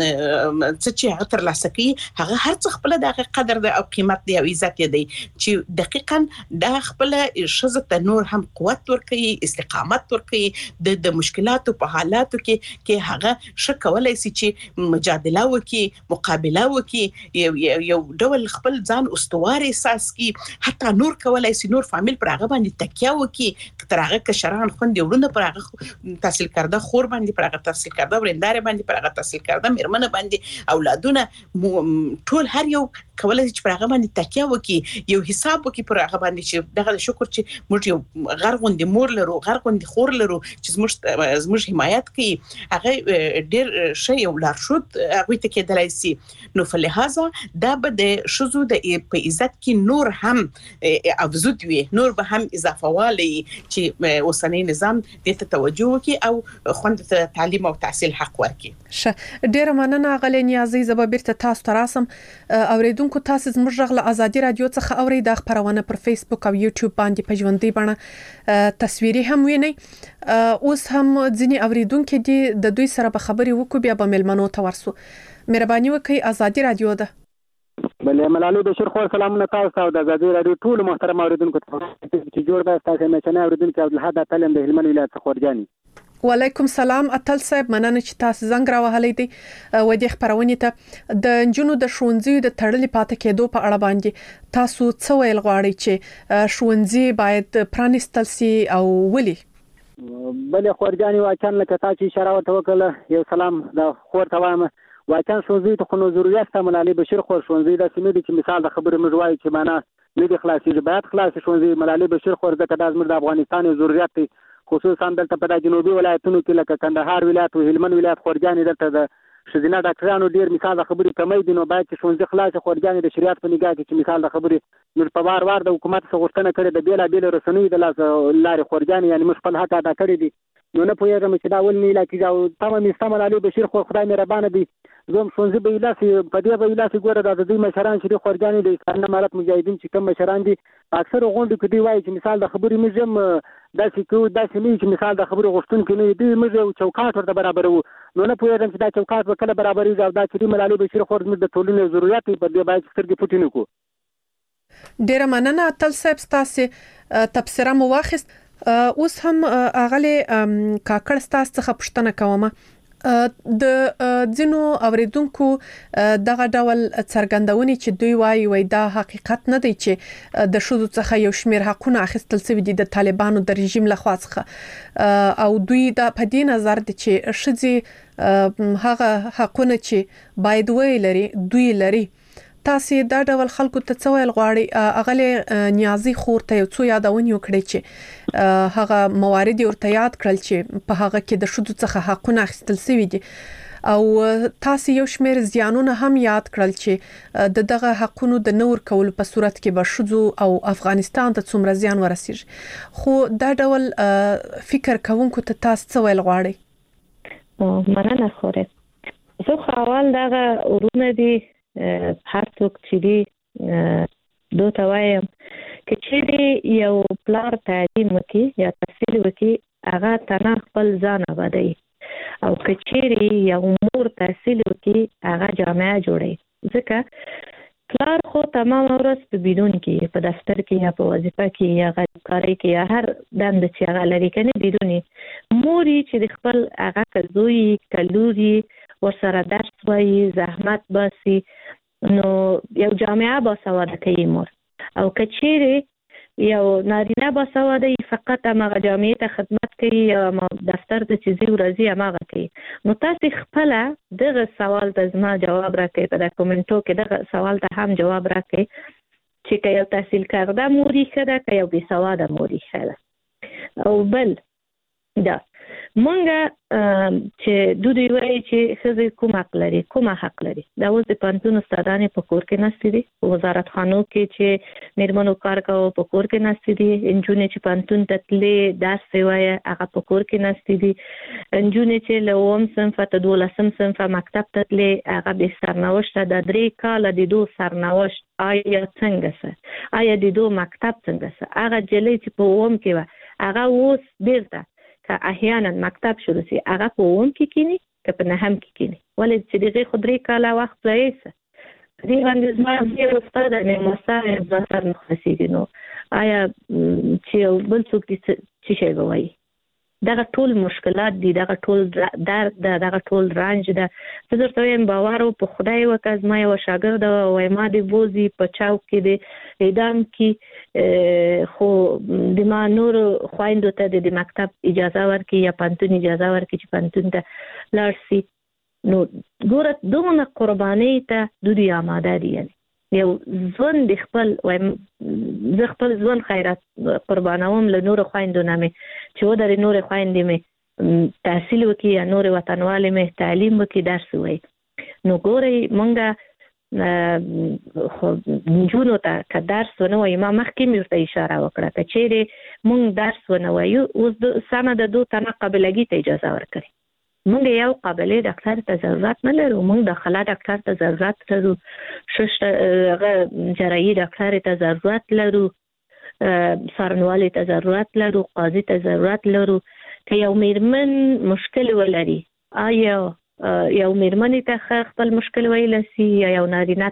څه چې هغه تر لاسه کوي هغه هر څه خپل دغه قدر دی او قیمت دی او عزت دی چې دقیقاً د خپل شزه ته نور هم قوت ورکي استقامت ورکي د مشکلاتو په حالاتو کې کې هغه شکولای سي چې مجادله وکي مقابله وکي یو ډول خپل ځان استوار احساس کی حتی نور کولای سي نور فامیل پر هغه باندې تکیه وکي تر هغه کشران خوندې ورونه پر هغه تحصیل کرده خور باندې پر هغه تحصیل کرده ورندار باندې پر هغه تحصیل کرده مرمنه باندې اولادونه ټول هر یو کولای شي پر هغه باندې تکیه وکي یو حساب وکي پر هغه باندې چې دغه شکر چې موږ یو غرغوندې مور لرو غرغوندې خور لرو چې زموږ زموږ حمایت کوي هغه ډېر شی او لارښود هغه ته کېدلای شي نو فلهذا دا به د شذو د په عزت کې نور هم افزود وي نور به هم اضافه والی چې اوسنی نظام د ته توجه وکي او خوند ته تعلیم او تحصیل حق ورکړي شه ډېر مننه غلې نیازي زبابیر ته تاسو تراسم اوریدونکو تاسو زموږ غل ازادي رادیو څخه اوري د خبرونه پر فیسبوک او یوټیوب باندې په ژوندۍ بڼه تصویري هم ویني اوس هم ځینی اوریدونکو دي د دوی سره په خبري وکړو بیا به ملمنو ته ورسو مهرباني وکړئ ازادي رادیو ده بلې ملالي بشیر خو سلامونه تاسو او د ازادي رادیو ټول محترم اوریدونکو ته چې جوړ ده تاسو مچنه اوریدونکو عبدالحد اتلم د هلمند ولایت څخه ورجاني وعلیکم سلام اتل صاحب مننه چې تاسو زنګ راوهلې دي و دې خبرونه ته د جنونو د شونځي د تړلې پاتې کېدو په اړه باندې تاسو څه ویل غواړئ چې شونځي باید پرانستل سي او ولي بلې خورجاني واچن لکه تاسو اشاره ورته وکړه یو سلام د خور ته وایم واچن شونځي ته خو نو ضرورت ته ملالي بشیر خور شونځي د سیمې د مثال د خبرې موږ وایو چې معنا نه دي خلاصي باید خلاص شونځي ملالي بشیر خور د کډاز مر د افغانستان ضرورت دی خصوصا دلته په جنوبي ولایتونو کې لکه کندهار ولایت او هلمند ولایت خورجاني دلته د شذینه ډاکټرانو ډیر مثال د خبرې کمی دي نو باید چې شونځي خلاص خورجاني د شریعت په نگاه کې چې مثال د خبرې نور په وار وار د حکومت څخه غوښتنه کړې د بیلا بیل رسنۍ د لاس لارې خورجاني یعنی مش خپل حق ادا کړی دي نو نه پوهیږم چې دا ول نه علاقې او تمام استعمال علي بشیر خو خدای مهربان دي زوم شونځي به لاسي په دې به لاسي ګوره د دې مشران چې خورجاني د اسلام امارت مجاهدین چې کوم مشران دي اکثر غونډې کې دی وایي چې مثال د خبرې مزم داسې کو داسې نه چې مثال د خبرې غوښتون کې نه دی مزه چوکاټ ورته برابر وو نو نه پوهیږم چې دا چوکاټ وکړه برابرې او دا چې ملالي بشیر خور د ټولنې ضرورت په دې باید سترګې پټې نه کو ډیر مننه اتل صاحب تاسو تبصره مو واخیست اوس هم اغلی کاکړ تاسو څخه پوښتنه کوم د ځینو اوریدونکو دغه ډول څرګندونې چې دوی وایي وای دا حقیقت نه دی چې د شذو څخه یو شمیر حقونه اخیستل شوی دي د طالبانو د رژیم لخوا څخه او دوی د پدې نظر دي چې شذي هغه حقونه چې باید ویلري دوی لري تاسو دا ډول خلکو ته څه ویل غواړي اغله نیازي خور ته یو څو یادونه وکړي چې هغه موارد ورته یاد کړل چې په هغه کې د شذو څخه حقونه اخیستل شوی دي او تاسو یو شمیر زیانونه هم یاد کړل چې د دغه حقونو د نور کول په صورت کې به شذو او افغانستان ته څومره زیان ورسیږي خو دا ډول فکر کوونکو ته تاسو څه ویل غواړي مننه خوره زه خو اول دغه ورونه دي هر څوک چې دی دوته وایم چې چې یو پلار تعلیم وکي یا تحصیل وکي هغه تنه خپل ځان آبادوي او کچېری یو مور تحصیل وکي هغه جامعه جوړي ځکه پلار خو تمام ورځ په بدون کې په دفتر کې یا په وظیفه کې یا غړي کې یا هر دند چې هغه لري کنه بدوني موري چې خپل هغه کزوي کلوري ورسره درس وایي زحمت باسي نو یو جامعه با سواده کوي مور او کچېری یو نارینه باسواده فقط هغه جامعې ته خدمت کوي یا دفتر ته چې زی ورځي هغه کوي. نو تاسو خپل دغه سوال ته زما جواب راکړئ په کومنټو کې، دغه سوال ته هم جواب راکړئ چې که یو تحصیل کرده موري ښه ده که یو بې سواده موري ښه ده. او بل دا مونږ چې دوی وایي چې ښځې کوم حق لري کوم حق لري. دا اوس د پوهنتون استادانې په کور کې ناستې دي، وزارت خانو کې چې میرمنو کار کوي په کور کې ناستې دي، نجونې چې پوهنتون ته تللې درس یې وایي هغه په کور کې ناستې دي، نجونې چې له اووم صنفه تر دولسم صنفه مکتب ته تللې هغه بې سرنوشته د درې کاله د دو سرنوشت آیا څنګه سه آیا د دو مکتب څنګه سه. هغه جلۍ چې په اووم کې وه هغه اوس بیرته که احیانا مکتب شروع سي هغه په اوم کې کینی که په نهم کې کینی، ولې چې دغه خدای کاله وخت ځایسه دې باندې زما یو استاد نه مساله ځاتر مخسیږي. نو آیا چې بل څوک چې شي وایي دغه ټول مشکلات دي، دغه ټول درد ده، دغه ټول رنج ده. زه درته وایم باور په خدای وکړه. زما یو شاګرد وای ما د بوزي په چاوک کې د اعدام کې خو د ما نور خويندو ته د مکتب اجازه ورکړي یا پانتون اجازه ورکړي چې پانتون ته لاړ شي. نو ګوره دغه قرباني ته دوی آماده دي. یعنی یو ځوان د خپل وایم زه خپل ځوان خیرات قربانوم له نور خويندو نه مې چې و درې نور خويندې مې تحصیل وکړي یا نور وطنوالې مې تعلیم وکړي درس وایي. نو ګورئ مونږه خو نجونو ته که درس ونه وایي، ما مخکې مې ورته اشاره وکړه که چیرې مونږ درس ونه وایو اوس سمه د دو تنه قابلګي ته اجازه ورکړي. مونږ یو قابلې ډاکټر ته ضرورت نه لرو، مونږ داخله ډاکټر ته ضرورت لرو، شش جراحي ډاکټر ته ضرورت لرو، څارنوالي ته ضرورت لرو، قاضي ته ضرورت لرو. که یو میرمن مشکل ولري آیا یو میرمن ته خپل مشکل ویل سي یا یو نارینه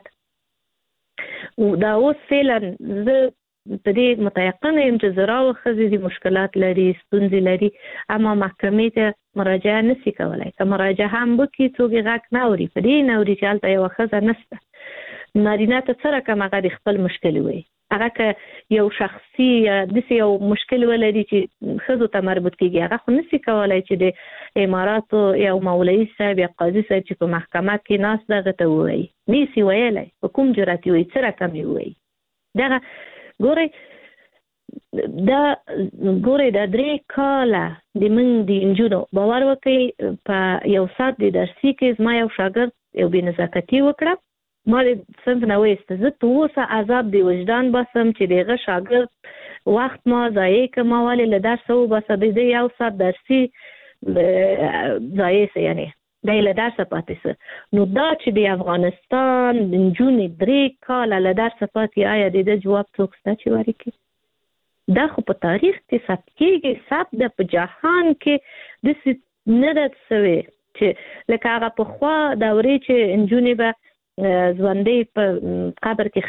ته. دا اوس فعلا زه په دې متيقنه یم چې زراو ښځې د مشکلات لري ستونزې لري اما محکمې ته مراجعه نشي کولای. که مراجعه هم وکړي څوک یې غږ نه اوري، په دې نه اوري چې هلته یوه ښځه نشته. نارینه ته څه رقم هغه د خپل مشکل وایي. هغه که یو شخصي یا داسې یو مشکل ولري چې ښځو ته مربوط کېږي هغه خو نشي کولای چې د اماراتو یو مولوي صاحب یا قاضي صاحب چې په محکمه کې ناست دغه ته ووایي، نشي ویلی. په کوم جرأت یې وایي، څه رقم یې وایي. دغه ګورئ دا ګورئ دا درې کاله د موږ د نجونو باور وکړئ په یو ساعت د درسي کې زما یو شاګرد یو بې نزاکتي وکړه، ما د صنف نه وایسته. زه تر اوسه عذاب د وجدان باسم چې د هغه شاګرد وخت ما ضایع کړم، ما ولې له درسه وباسه د ده یو ساعت درسي ضایع سه، یعنی دا له درسه پاتې سه. نو دا چې د افغانستان د نجونې درې کاله له درسه پاتې آیا د ده جواب څوک شته چې ورکړي؟ دا خو په تاریخ کې ثبت کېږي، ثبت ده په جهان کې داسې نه ده سوی چې لکه هغه پخوا دورې چې نجونې به ژوندۍ په قبر کې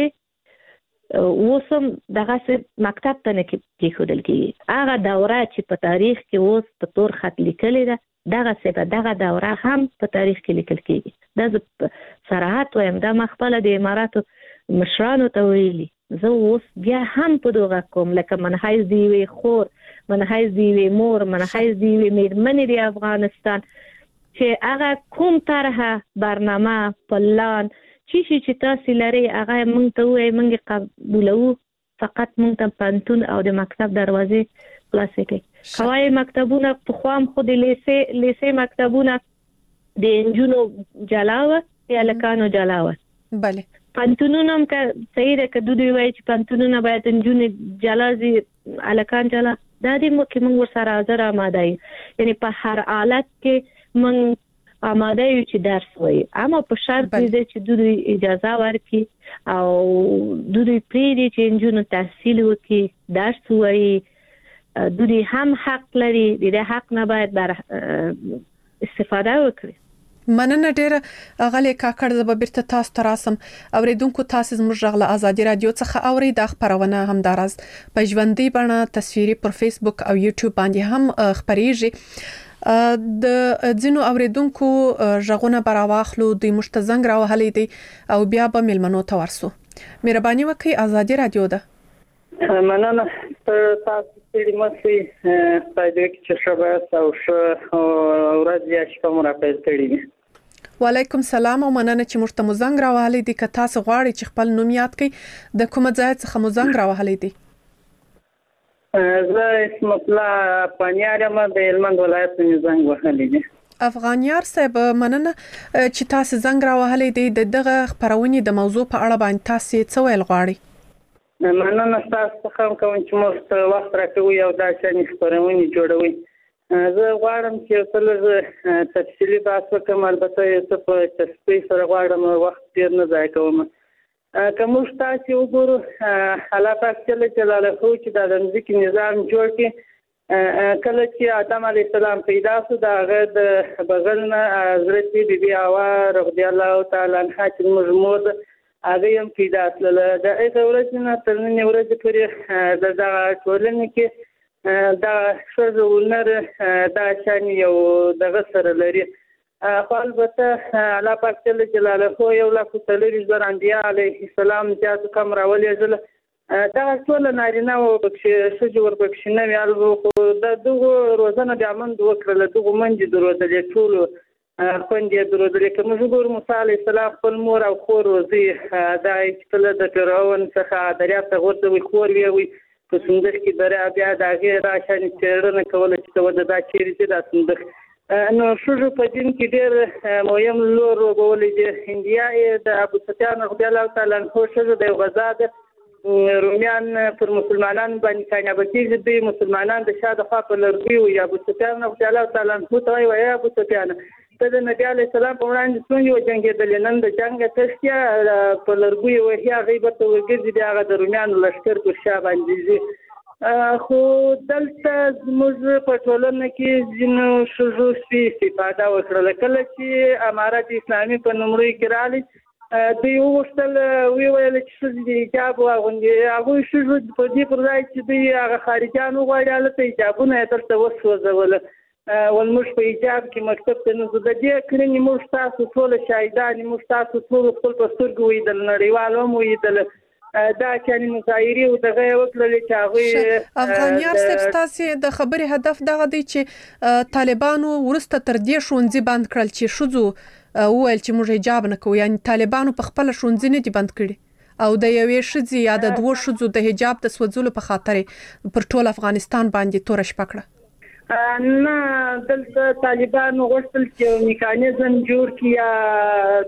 ښخېدې اوس هم دغسې مکتب ته نه کېښودل کېږي. هغه دوره چې په تاریخ کې اوس په تور خط لیکلې ده دغسې به دغه دوره هم په تاریخ کې لیکل کېږي. دا زه په صراحت وایم، دا ما خپله د اماراتو مشرانو ته ویلي. زه اوس بیا هم په دغه کوم لکه منحیز د یوې خور، منحیز د یوې مور، منحیز د یوې میرمنې د افغانستان چې هغه کوم طرحه برنامه پلان چی شي چې تاسو لري هغه موږ ته وایي، موږ قبولوو، فقط موږ ته پوهنتون او د مکتب دروازې خلاصې کړي. هوایي مکتبونه پخوا هم خو د لیسې لیسې مکتبونه د نجونو جلا وه یا هلکانو جلا وه. بله پوهنتونونه هم که صحیح ده که دوی وایي چې پوهنتونونه باید نجونې جلا ځي هلکان جلا، دا دې کې موږ ورسره حاضر آماده یو. یعنی په هر حالت کې موږ آماده یو چې درس وایي، اما په شرط دی چې دوی اجازه ورکړي او دوی پرېږدي چې نجونو تحصیل وکړي، درس وایي. دوی هم حق لري، د دې حق نه باید بر استفاده وکړي. مننه ډیره غلې کاکړ. زه به بیرته تاسو ته راسم. اوریدونکو تاسو زموږ غږ له ازادي رادیو څخه اوري. دا خبرونه هم دراز په ژوندۍ بڼه تصویري پر فیسبوک او یوټیوب باندې هم خبريږي. د ځینو اوریدونکو غږونه براواخلو د مشتزنګ راوهلې دي او بیا به ملمنو ته ورسو. مهرباني وکړئ، ازادي رادیو ده. مننه تاسو ستړي مشئ خدای دې چې شباس او ښه ورځ یا شپه مو راپیل کړي. وعلیکم سلام او مننه چې موږ ته مو زنګ راوهلی دي. که تاسو غواړئ چې خپل نوم یاد کړئ د کومه ځای څخه مو زنګ راوهلی دي؟ زه اسم الله افغانیار یم د هلمند ولایت څخه زنګ وهلی دي. افغانیار صاحب مننه چې تاسو زنګ راوهلی دي. د دغه خبرونې د موضوع په اړه باندې تاسو څه ویل غواړئ؟ مننه تاسو څخه کوم چې موږ ته وخت راکوي او دا شانې خبرونه جوړوي. زه غواړم چې تل تفصیلی بحث وکړم، البته یې په تفصیل سره غواړم وخت ډیر نه ضایع کوم. کوم تاسو وګورو الله پاک جل جلاله چې د ځمکې نظام جوړ کړي، کله چې آدم علیه السلام پیدا شو دا هغه د بغل نه حضرت بیبي حوا رضی الله تعالی عنها چې موږ مور هغه هم پیدا کړل. د هغه ورځې نه تر نن ورځې پورې د دغه ټولنې کې دا ښځه ولنر دا شان یو دغه سره لري. خو البته الله پاک جل جلاله یو لا څلوري زر انبیا علیه السلام چې کوم راولېږل دا ټول نارینه او چې ښځې ورپکښې نه وي، خو د دغو روزنه بیا موږ وکړله، دغو منډې درلودلې، ټولو خوندې درلودلې. که موږ وګورو موسی علیه السلام خپل مور او خور روزي، دا چې کله د فرعون څخه دریاب ته غورځوي خور ویوي په صندوق کې دریا بیا د هغې را شانې څېړنه کوله چې ته وده دا چیرې چې دا صندوق. نو ښځو په دین کې ډېر مهم رول لوبولی دی. هندیا یې د ابو سفیان رضی الله تعالی عنه ښځه د یو غزا ده، رومیان پر مسلمانانو باندې کامیابه کېږي، دوی مسلمانان د شا د خوا په لرګي وي. ابو سفیان رضی الله تعالی عنه ته وایي وایي ابو سفیان ته د نبي علیه السلام په وړاندې څنګه وجنګېدلې، نن د جنګ تشکیه په لرګي وهي هغې به ته وګرځي، بیا هغه د رومیانو لښکر پر شا باندې ځي. خو دلته زموږ په ټولنه کې ځینو ښځو سپي استفاده وکړله. کله چې امارت اسلامي په لومړیو کې راغلی، دوی وغوښتل ویې ویل چې ښځې د حجاب واغوندي. هغوی ښځو په دې پر ځای چې دوی هغه خارجیان وغواړي هلته حجابونه یې دلته وسوځوله. ول موږ په حجاب کې مکتب ته نه ځو. د دې کړنې موږ تاسو ټوله شاهدان، موږ تاسو ټولو خپل په سترګو ولیدل، نړیوال هم ولیدل. دا چې مظاهرې او دغه یې وکړلې چې هغوی افغانیار صاحب ستاسې د خبرې هدف دغه دی چې طالبانو وروسته تر دې ښوونځي بند کړل چې ښځو وویل چې موږ حجاب نه کوو، یعنې طالبانو په خپله ښوونځي نه دي بند کړي او د یوې ښځې یا د دوو ښځو د حجاب د سوځولو په خاطر پر ټول افغانستان باندې توره شپه کړه. نه، دلته طالبانو غوښتل چې میکانیزم جوړ کړي یا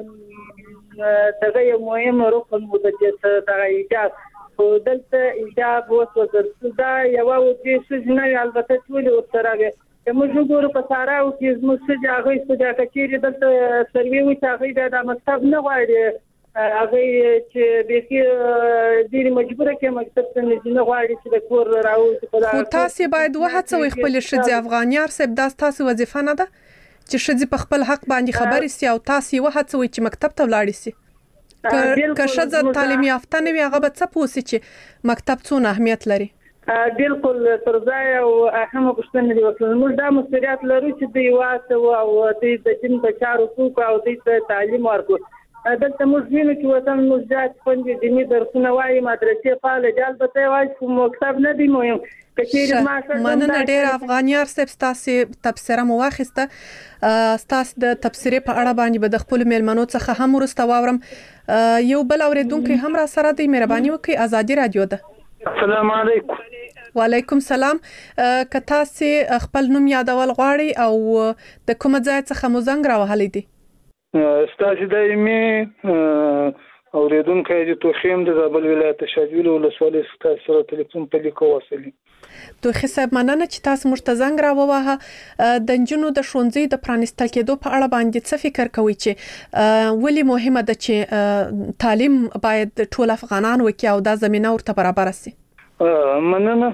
دغه دغه یو مهم رکن و چې دغه حجاب، خو دلته حجاب وسوځل. دا یوه وجې ښځې نه وي، البته ټولې ورسره وې. که موږ وګورو په صحراو کې زموږ ښځې هغوی څه که چېرې دلته سروې وي چې هغوی بیا دا مکتب نه غواړي، هغوی چې بیخي ډېرې مجبوره کې مکتب ته نه ځي، نه غواړي چې د کور راوځي. خو تاسې باید وهڅوئ خپلې ښځې. افغانیار صاحب دا ستاسې وظیفه نه ده چې ښځې په خپل حق باندې خبرې سي او تاسې یې وهڅوئ چې مکتب ته ولاړې سي؟ که ښځه تعلیم یافته نه وي هغه به څه پوه سي چې مکتب څونه اهمیت لري؟ بالکل تر ځای او اهمه پوښتنه دې وکړل. موږ دا مسؤلیت لرو چې دوی واستوو او دوی د دین په چارو څوک او دوی ته تعلیم ورکړو. دلته موږ وینو چې وطن موږ زیات خوندې دیني درسونه وایي، مدرسې فعاله دي، البته یوازې خو مکتب نه دی مهم. مننه ډېره افغانیار صاحب، ستاسې تبصره مو واخیسته. ستاسې د تبصرې په اړه باندې به د خپلو میلمنو څخه هم وروسته واورم. یو بل اورېدونکی هم را سره دی، مهرباني وکړئ. ازادي راډیو ده. السلام علیکم. وعلیکم سلام. که تاسې خپل نوم یادول غواړئ او د کومه ځای څخه مو زنګ راوهلی دی؟ ستاسې دایمي اورېدونکی د توخیم د زابل ولایت شاجویل ولسوالۍ ستاسې سره تلیفون په لیکو واصلي. توخي صاحب مننه چې تاسو موږ ته زنګ راووهه. د نجونو د ښوونځي د پرانیستل کېدو په اړه باندې څه فکر کوئ چې ولې مهمه ده چې تعلیم باید ټول افغانان وکړي او دا زمینه ورته برابره سي؟ مننه،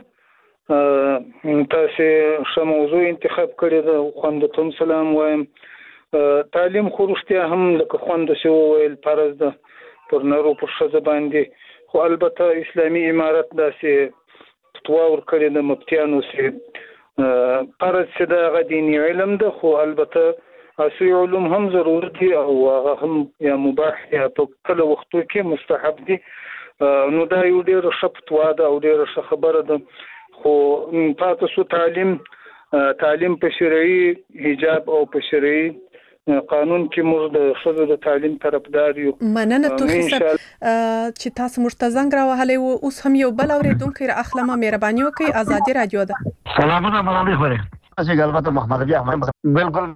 تاسو ښه موضوع انتخاب کړې ده. خوندتون سلام وایم. تعلیم خو رښتیا هم لکه خوند شو ویل فرض ده پر نارو پر ښځه باندې، خو البته اسلامي امارت داسې فتوا ورکړې ده مفتیانو چې فرض چې د هغه دیني علم ده، خو البته عصري علوم هم ضروري دي او هغه هم یا مباح یا په کله وختو کې مستحب دي. نو دا یو ډیر ښه فتوا ده او ډیر ښه خبره ده. خو پاتې سو تعلیم تعلیم په شرعي حجاب او په شرعي قانون کې موږ د ښځو د تعلیم طرفدار یو. مننه توخي صاحب چې تاسو موږ ته زنګ راوهلی و. اوس هم یو بل اورېدونکی را اخلم. مهرباني وکړئ. ازادي رادیو ده. سلامونه ملالۍ خوري. اسی ګلبته محمد ربيع احمد بالکل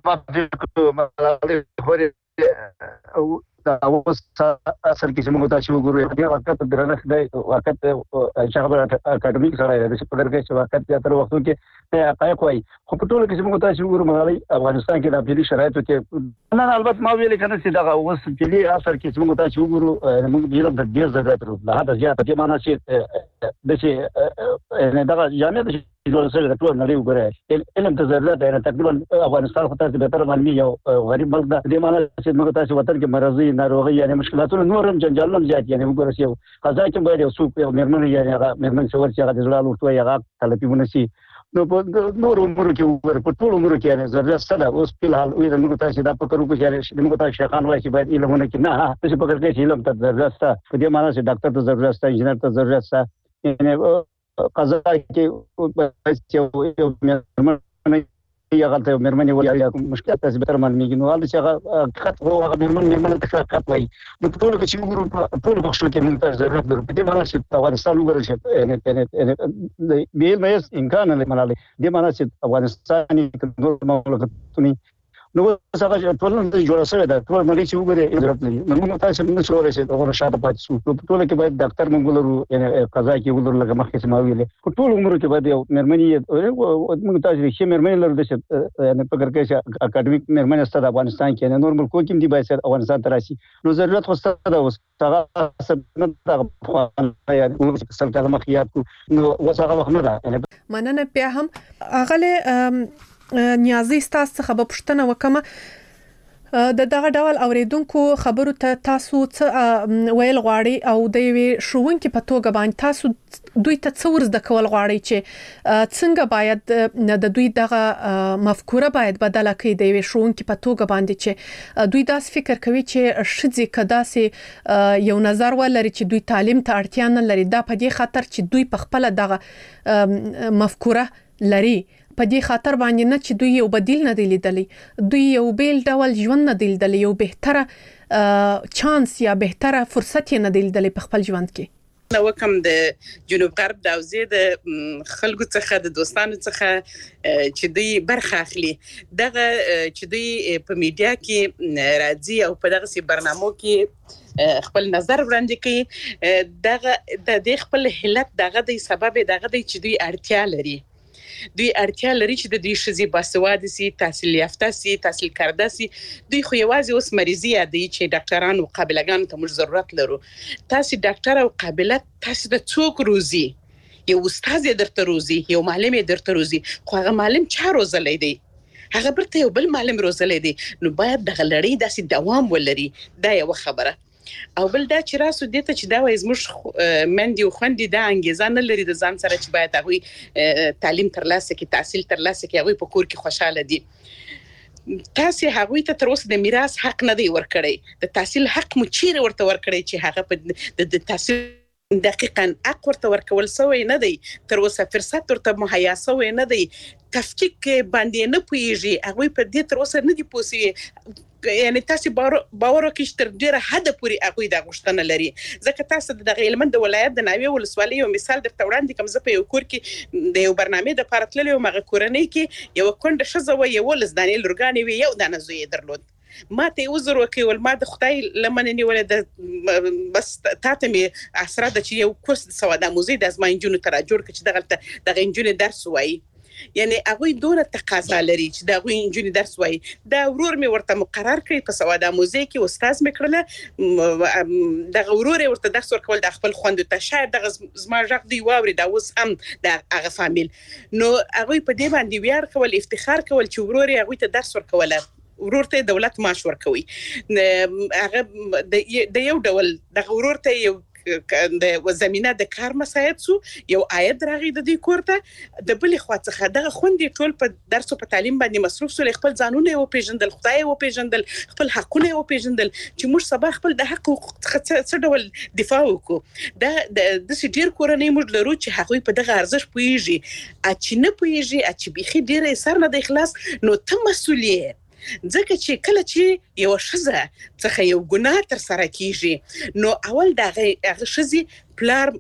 ملالۍ خوري او دا اوس اصل کې چې موږ تاسو وګورو د وخت درنښت دی وخت شغله اکیډمیک سره د په درګه چې وخت یا تر وختو کې حقایق وایي. خو په ټول کې چې موږ تاسو وګورو ملالۍ افغانستان کې د فعلی شرایطو کې نه البته ما ویل کنه چې دا اوس فعلی اثر کې چې موږ تاسو وګورو موږ ډیر د ډیر ضرورت لرو. لا دا زیات په معنا چې د چې نه دا جامع د جوړ سره د ټول نړۍ وګورئ علم ته ضرورت دی. تقریبا افغانستان خو تاسو به تر باندې یو غریب ملک ده. د معنا چې موږ تاسو وطن کې مرضی ناروغي یعنی مشکلاتونه نور هم جنجالونه زیات یعنی وګورئ یو قضا کې باید یو څوک یو مرمن یعنی هغه مرمن څور چې هغه د زړه لورتوي هغه طلبونه شي. نو په نور امور کې وګورئ په ټول امور کې یعنی ضرورت سره اوس په حال وي موږ تاسو دا فکر وکړو چې موږ تاسو شیخان وایي چې باید علمونه کې نه تاسو فکر کوئ چې علم ته ضرورت شته. په دې معنا چې ډاکټر ته ضرورت شته انجینر ته ضرورت شته یعنی قضا کې یو مرمن یا غلطه مرمنې وایي مشکلات تاسو به تر باندې نو حال چې هغه خط هو هغه مرمن مرمن ته خط وایي. نو ټول کې چې موږ ټول بخښو کې موږ ته ضرورت لرو. په دې معنا چې افغانستان وګورئ چې یعنی بیل مې امکان نه ملالي دې معنا چې افغانستان کې نور مملکتونه نو څنګه ټول نن جوړ سره دا ټول ملي چې وګورئ ضرورت لري. نو تاسو موږ څو ورسې دا شاته پاتې شو. ټول کې باید ډاکټر موږ ولرو یعنی قضا کې ولرو لکه مخکې چې ما ویلې ټول عمر کې باید یو مرمنې موږ تاسو چې مرمنې لرو د یعنی فکر کوي چې اکیډمیک مرمنې ستاسو افغانستان کې نه نور ملکو کې دی باید افغانستان ته راشي. نو ضرورت خو ستاسو دا اوس هغه سبب دا یعنی څل کلمه مخیات کو نو وسغه وخت نه ده. مننه. بیا هم اغله نیازي ستاسو څخه به پوښتنه وکم د دغه ډول اوریدونکو خبرو ته تاسو څه ویل غواړئ او د یوې ښوونکي په توګه باندې تاسو دوی ته څه ورزده کول غواړئ چې څنګه باید د دوی دغه مفکوره باید بدله کړي د یوې ښوونکي په توګه باندې چې دوی داسې فکر کوي چې ښځې که داسې یو نظر ولري چې دوی تعلیم ته اړتیا نه لري دا په دې خاطر چې دوی په خپله دغه مفکوره لري په دې خاطر باندې نه چې دوی یو بدیل نه دی لیدلی دوی یو بیل ډول ژوند نه دی لیدلی یو بهتره چانس یا بهتره فرصت نه دی لیدلی په خپل ژوند کې. نو کوم د جنوب غرب د اوزې د خلکو څخه د دوستانو څخه چې دوی برخه اخلي دغه چې دوی په میډیا کې راځي او په دغه سي برنامو کې خپل نظر وړاندې کوي دغه د دې خپل حالت دغه د سبب دغه د چې دوی اړتیا لري دوی اړتیا لري چې د دوی شذي باسواد سي تحصیل یافته سي تحصیل کرده سي دوی خو یوازې اوس مریضي یادي چې ډاکټران او قابلګان ته موږ ضرورت لرو. تاسو ډاکټر او قابله تاسو د څوک روزي یو استاد درته روزي یو معلم درته روزي خو هغه معلم چا روزلې دی هغه برته یو بل معلم روزلې دی نو باید د غلړې داسې دوام ولري. دا یو خبره. او بل دا چې راسو دته چې دا وای زموږ مندي او خوندې دا انګیزه نه لري د ځان سره چې باید هغه تعلیم ترلاسه کړي تحصیل ترلاسه کړي هغه په کور کې خوشاله دي. تاسو هغه ته تر اوسه د میراث حق نه دی ورکړی د تحصیل حق مو چیرې ورته ورکړی چې هغه په د تحصیل دقیقاً حق ورته ورکول سوی نه دی تر اوسه فرصت ورته مهیا سوی نه دی تفکیک باندې نه پويږي هغه په دې تر اوسه نه دی پوسي یعنی تاسو باور وکړئ تر ډیره حد پورې هغه د غوښتنه لري ځکه تاسو د هلمند ولایت د ناوې ولسوالۍ یو مثال درته وړاندې کوم زه په یو کور کې د یو برنامه د لپاره تللی وم هغه کورنۍ کې یو کونډه ښځه وه یو لزدانې لورګانې وې یو دانه زوی یې درلود ما ته عذر وکول ما د خدای لمنې نیولې د بس تاته می اسره د چې یو کورس د سواد آموزي د ازما انجونو تر جوړ کړي چې دغه دغه انجونې درس وایي یعنی هغه دوره تقاضا لري چې دا غوي انجونې درس وایي دا ورور می ورته مقرر کړی په سواد آموزي کې استاد می کړل دا ورور ورته درس ورکول د خپل خوند ته شاید د زما ژغ دی واوري دا اوس هم د هغه فامیل نو هغه په دې باندې ویار کول افتخار کول چې ورور هغه ته درس ورکول ورور ته دولت معاش ورکوي هغه د یو ډول د ورور ته یو د زمينه د کار مساعد سو یو عاید راغی د دې کوړه د بلې خوا څخه دغه خوندې ټول په درس او په تعلیم باندې مصروف سول خپل ځانونه او پیژندل خدای او پیژندل خپل حقونه او پیژندل چې موږ سبا خپل د حق څخه ډول دفاع وکړو دا د سټیر کورنۍ موږ لرو چې هغه په دغه ارزښت پويږي چې نه پويږي چې بيخي ډیره سر نه د اخلاص نو ته مسؤلیت ځکه چې کله چې یو شزه څخه یو ګناه تر سره کیږي نو اول دا هغه شزي پلار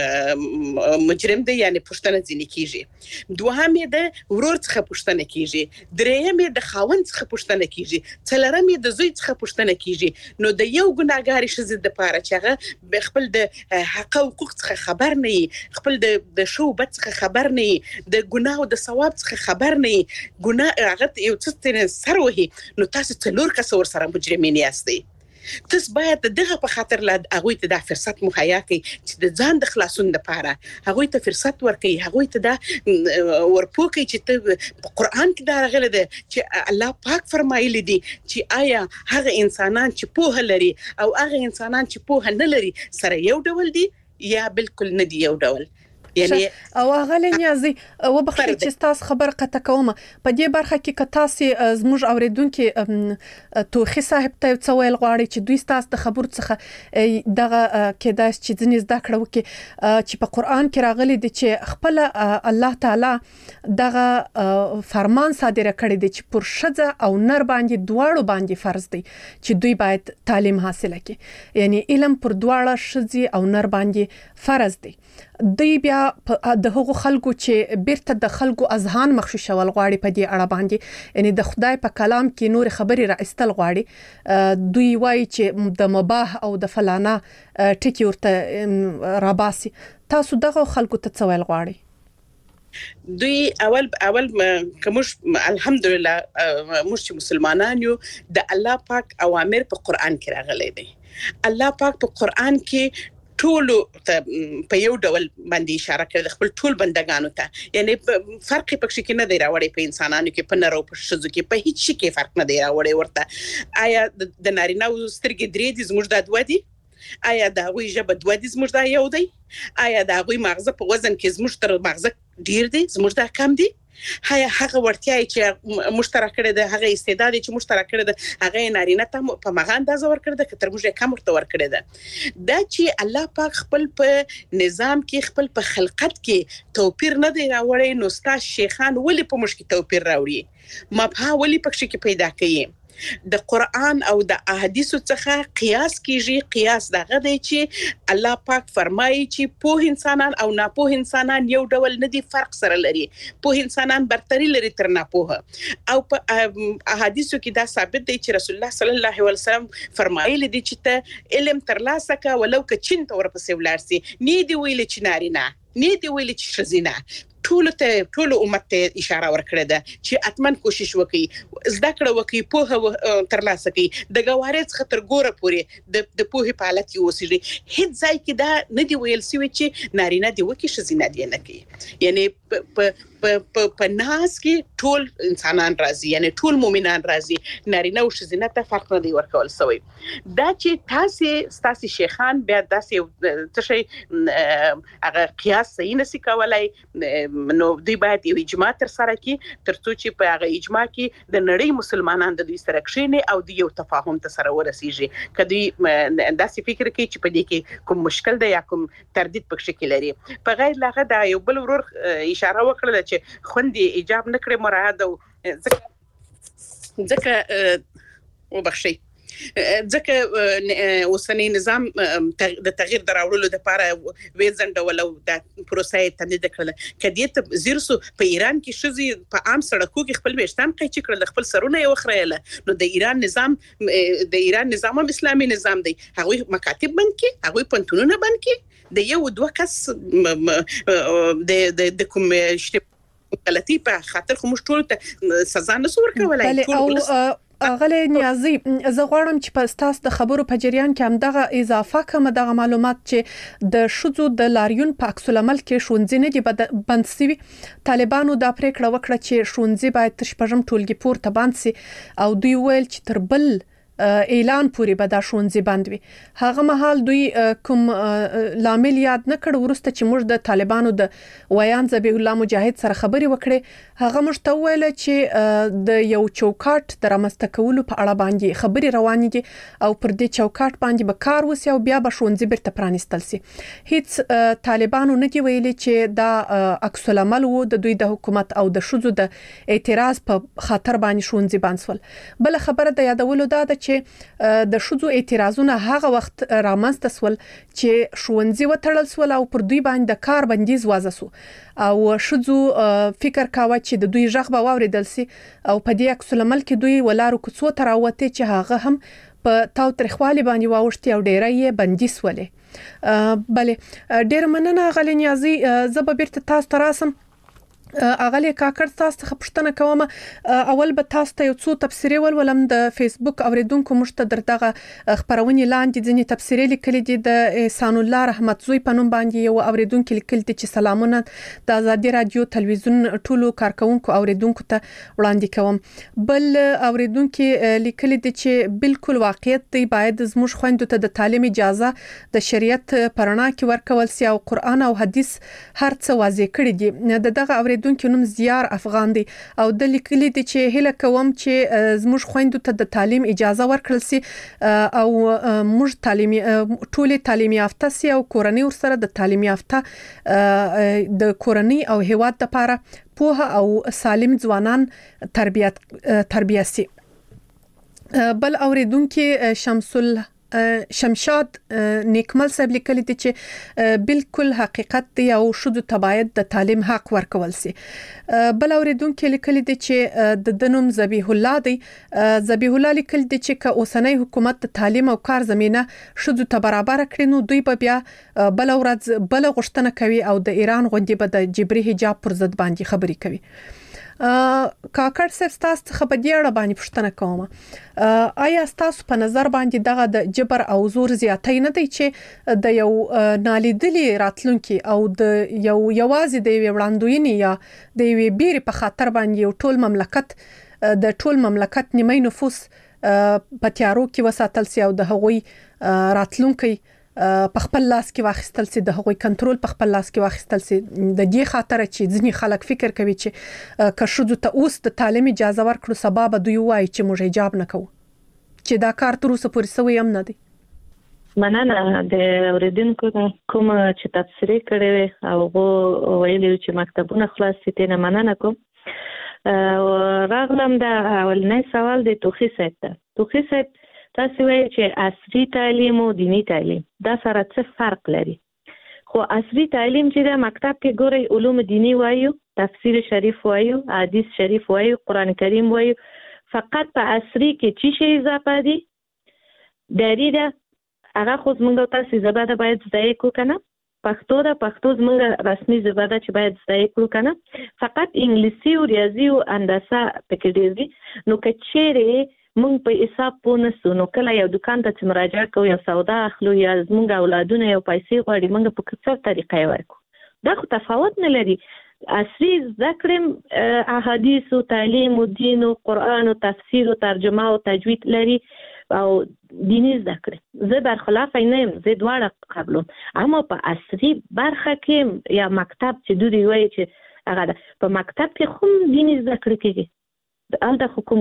مجرم دی یعنی پښتنه ځینې کیږي دوهمه د ورور څخه پښتنه کیږي درېمه د خاوند څخه پښتنه کیږي څلورمه د زوی څخه پښتنه کیږي نو د یو ګناګار شزه د پاره چې هغه خپل د حق او حقوق څخه خبر نه خپل د د شو بد څخه خبر نه د ګناه او د ثواب څخه خبر نه ګناه هغه یو څه سره وهي نو تاسو څلور کس ور سره مجرمین یاستئ تاسو باید دغه په خاطر لا هغه ته د فرصت مهیا کړئ چې د ځان د خلاصون لپاره هغه ته فرصت ورکړي هغه ته دا ورپوکي چې ته په قران کې دا راغلی دی چې الله پاک فرمایلی دی چې آیا هغه انسانان چې په لري او هغه انسانان چې په نه لري سره یو ډول دي یا بالکل نه دی یو ډول یعنی او هغه لنیازي و بخیر چې تاسو خبر قطه کوم په دې برخه کې کتاسي زموږ اوریدونکو توخي صاحب ته څو ویل غواړي چې دوی تاسو د خبر څخه دغه کې داس چې ځنې زده کړو کې چې په قران کې راغلي دي چې خپل الله تعالی دغه فرمان صادره کړی دی چې پر شذ او نر باندې دواړو باندې فرض دی چې دوی باید تعلیم حاصل کړي یعنی علم پر دواړه شذ او نر باندې فرض دی دوی بیا د هغو خلکو چې بیرته د خلکو اذهان مخشوشول غواړي په دې اړه باندې یعنی د خدای په کلام کې نور خبري را استل غواړي دوی وایي چې د مباح او د فلانه ټکی ورته راباسي تاسو دغه خلکو ته څه ویل غواړي دوی اول اول کومش الحمدلله موږ مسلمانان یو د الله پاک اوامر په قران کې راغلي دي الله پاک په قران کې ټول په یو ډول باندې اشاره کوي خپل ټول بندگانو ته یعنی فرق پکې کې نه دی راوړی په انسانانو کې په نارو په شذو کې په هیڅ شي کې فرق نه دی راوړی ورته آیا د نارینه او سترګې درې دي زموږ د دوه دي آیا دا غوي جبه دوه دي زموږ د یو دی آیا دا غوي مغزه په وزن کې زموږ تر مغزه ډیر دی زموږ د کم دی هغه هغه ورتیا چې مشترک کړي د هغه استعداد چې مشترک کړي د هغه نارینه ته په مغان اندازه ور کړي د کتر موږ کم ورته ور کړي ده دا چې الله پاک خپل په نظام کې خپل په خلقت کې توپیر نه دی راوړی نو ستا شیخان ولې په مشکل توپیر راوړي مبها ولې پکې کې پیدا کوي د قران او د احادیثو څخه قیاس کیږي قیاس دغه دی چې الله پاک فرمایي چې په انسانان او ناپوه انسانان یو ډول نه دي فرق سره لري په انسانان برتری لري تر ناپوه او په احادیثو کې دا ثابت دی چې رسول الله صلی الله علیه وسلم فرمایلی دی چې ته علم ترلاسه کا ولو که چین ته ورپسې ولاړ سي نه دی ویل چې نارینه نه دی ویل چې شزینه ټول ته ټول امت ته اشاره ورکړه ده چې اتمن کوشش وکړي زده کړه وکړي په ترلاسه کړي د ګوارې خطر ګوره پوري د د په حالت یو سړي هیڅ ځای کې دا نه دی ویل سوي چې نارینه دی وکړي شزینه دی نه کوي یعنی په په په ناس کې ټول انسانان راضي یعنی ټول مؤمنان راضي نارینه او شزینه ته فرق نه دی ورکول سوی دا چې تاسو تاسو شیخان بیا تاسو څه شي هغه قیاس صحیح نسی کولای نو دوی باید یو اجماع تر سره کړي ترڅو چې په هغه اجماع کې د نړۍ مسلمانان د دوی سره کښیني او د یو تفاهم ته سره ورسیږي کدی داسې فکر کوي چې په دې کې کوم مشکل دی یا کوم تردید پکې کې لري په غیر لاغه دا یو بل ورور اشاره وکړه چې خوندې ایجاب نکړي مراد او ځکه ځکه وبخشي ځکه اوسنی نظام د تغییر دراوړلو لپاره وېزنده ولو د پروسې تندید کړل کدی ته زیرسو په ایران کې شزي په عام سړکو کې خپل وشتان قیچ کړل خپل سرونه یو خړېله نو د ایران نظام د ایران نظام اسلامي نظام دی هغه مکاتب بند کې هغه پنتونونه بند کې د یو دوه کس د د کوم شته غلطي په خاطر خو مش ټول ته سزا نه ورکولای ټول اغله نیازي زه غواړم چې په تاسو د خبرو په جریان کې هم دغه اضافه کوم دغه معلومات چې د شذو د لاریون په عکس العمل کې شونځي نه دي بند سوي طالبانو دا پریکړه وکړه چې شونځي باید تر شپږم ټولګي پورته بند سي او دوی ویل چې تر بل اعلان پورې به دا ښوونځي بند وي. هغه مهال دوی کوم لامل یاد نه کړ ورسته چې موږ د طالبانو د ویان ذبیح الله مجاهد سره خبرې وکړې. هغه موږ ته وویل چې د یو چوکاټ د رامنځته کولو په اړه باندې خبرې روانې دي او پر دې چوکاټ باندې به کار وسی او بیا به ښوونځي بیرته پرانیستل شي. هیڅ طالبانو نه دی ویلي چې دا عکس العمل وو د دوی د حکومت او د شذو د اعتراض په خاطر باندې ښوونځي بند شول. بل خبره د یادولو دا ده چې د شذو اعتراضونه هغه وخت رامنځته شول چې ښوونځي وتړل شول او پر دوی باندې د کار بندیز وضع شو او شذو فکر کاوه چې د دوی غږ به واوریدل شي او په دې عکس العمل کې دوی ولارو کوڅو ته راوته چې هغه هم په تاو ترخوالي باندې واوښتي او ډیره یې بندیز ولې. بله ډیر مننه غلی نیازي. زه به بیرته تاسو ته راسم. اغلی کاکړ تاسو ته پوښتنه کوم. اول به تاسو ته یو څو تفسیري ولولم د فیسبوک اوریدونکو مشته درته خبرونه لاندې ځینې تفسیري لیکلي دي. د احسان الله رحمت زوی په نوم باندې یو اوریدونکو لیکل دي چې سلامونه د آزادي رادیو تلویزیون ټولو کارکونکو اوریدونکو ته وړاندې کوم. بل اوریدونکو لیکل دي چې بالکل واقعیت دی باید زموږ خويندو ته د تعلیم اجازه د شریعت پرانا کې ورکول سي او قران او حدیث هر څه واضح کړی دي. دغه اوریدونکو دونکو نوم زیار افغان دی او د لیکلي دي چې هله کوم چې زموږ خويندو ته د تعلیم اجازه ورکړل سي او موږ تعلیمي ټول تعلیمي یافته سي او کورنۍ ورسره د تعلیمي یافته د کورنۍ او هیواد لپاره پوهه او سالم ځوانان تربیت تربیه سي. بل اوریدونکو شمسل شمشاد نیکمل صاحب لیکلي دي چې بالکل حقیقت دی او شذو تبعید د تعلیم حق ورکول سي. بل اوریدونکو لیکلي دي چې د دنوم ذبیح الله دی. ذبیح الله لیکلي دي چې که اوسنۍ حکومت د تعلیم او کار زمينه شذو ته برابر کړي نو دوی به بیا بل ورځ بل غوښتنه کوي او د ایران غونډې به د جبري حجاب پر ضد باندې خبري کوي. کاکړ صاحب تاسو څخه په دې اړه باندې پوښتنه کوم. آیا تاسو په نظر باندې دغه د جبر او زور زیاتې نه دی چې د یو نالیدلي راتلونکي او د یو یوازې د وړاندوینې یا د یوې بیرې په خاطر باندې یو ټول مملکت د ټول مملکت نیمه نفوس په تیارو کې وساتل سي او د هغوی راتلونکي په خپل لاس کې واخیستل سي د هغوی کنټرول په خپل لاس کې واخیستل سي د دې خاطر چې ځینې خلک فکر کوي چې که شذو ته اوس د تعلیم اجازه ورکړو سبب دوی وایي چې موږ حجاب نه کوو چې دا کار تر اوسه پورې سوی هم نه دی. مننه د اوریدونکو کوم چې تفسیر کړی او ویلي چې مکتبونه خلاص دي نه مننه کوم. راغلم د اولنې سوال د توخی صاحب ته. توخی صاحب تاسو وایئ چې عصري تعلیم او دینی تعلیم دا سره څه فرق لري؟ خو عصري تعلیم چې د مکتب کې ګوري علوم دینی وایو، تفسیر شریف وایو، حدیث شریف وایو، قران کریم وایو، فقط په عصري کې چې شی اضافه دي دری ده هغه خو زموږ تاسو زباده باید زده کو کنه. پښتو ده پښتو زموږ رسمي زباده چې باید زده کړو کنه. فقط انګلیسي او ریاضي او هندسه پکې ډیر دي. نو کچېره مونږ په حساب پونه سو نو کله یو دکان ته مراجعه کوو یا سودا اخلو یا زموږ اولادونه یو پیسې غواړي مونږ په څه طریقې ورکو. دا خو تفاوت نه لري. عصري ذکر احادیث او تعلیم او دین او قران او تفسیر او ترجمه او تجوید لري او دیني ذکر. زه برخلاف نه یم، زه دواړه قبولم. اما په عصري برخه کې یا مکتب چې دوی وایي چې هغه په مکتب کې هم دیني ذکر کېږي. الته حکم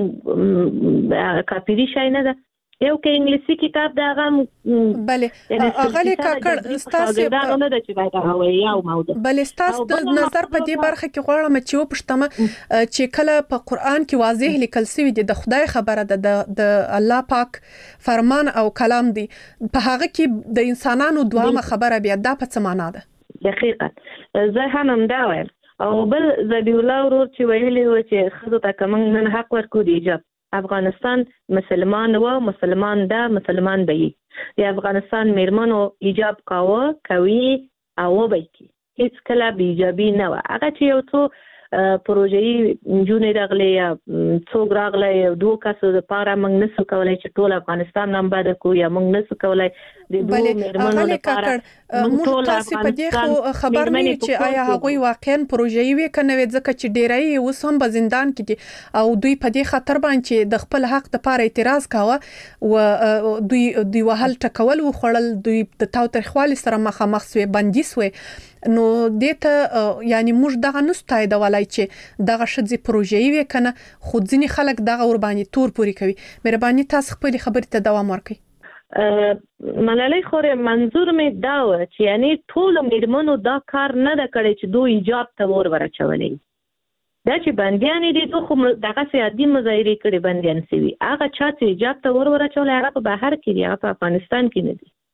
کاپیری شای نه ده. یو کې انګلیسي کتاب دا غم بله اغلی کاکړ ستاسو دا نه ده چې باید هغه یا موضوع بله ستاسو د نظر په دې برخه کې غواړم چې و پښتمه چې کله په قران کې واضح لیکل شوی دی د خدای خبره ده د الله پاک فرمان او کلام دی په هغه کې د انسانانو دوامه خبره بیا دا په څه معنا ده؟ دقیقاً زه هم دا وایم. او بل ذبیح الله ورور چې ویلي و چې خزو ته کوم نن حق ورکو دی حجاب. افغانستان مسلمان و مسلمان ده مسلمان به دی. افغانستان میرمنو حجاب کاوه کوي او به کی هیڅ کله بی حجابي نه و. هغه چې یو څو پروژې جونې راغلي یا څوک راغلي دوه کسو د پاره موږ نسو کولای چې ټول افغانستان نام باندې کو یا موږ نسو کولای د دوه میرمنو لپاره موږ تاسو په دې خو خبر نه یو چې آیا هغه واقعا پروژې وی کنه ځکه چې ډیرای اوس هم په زندان کې دي او دوی په دې خطر باندې د خپل حق لپاره اعتراض کاوه او دوی دوی وهل ټکول و خړل دوی د تاوتریخوالي سره مخامخ سوی بندیز وي نو دته یعنی موږ دغه نستای د ولای چې دغه شذې پروژې وی کنه خو ځینی خلک دغه ور باندې تور پوری کوي مهرباني تاسو خپل خبرې ته دوام ورکړئ ملالۍ خورې منظور مې دا و چې یعنی ټول میرمنو دا کار نه د کړی چې دوی ایجاب ته ور ورچولې دا چې بنديان دي دوی خو دغه سیادي مظاهره کړي بنديان سوي هغه چا چې ایجاب ته ور ورچولې هغه په بهر کې دی هغه په افغانستان کې نه دي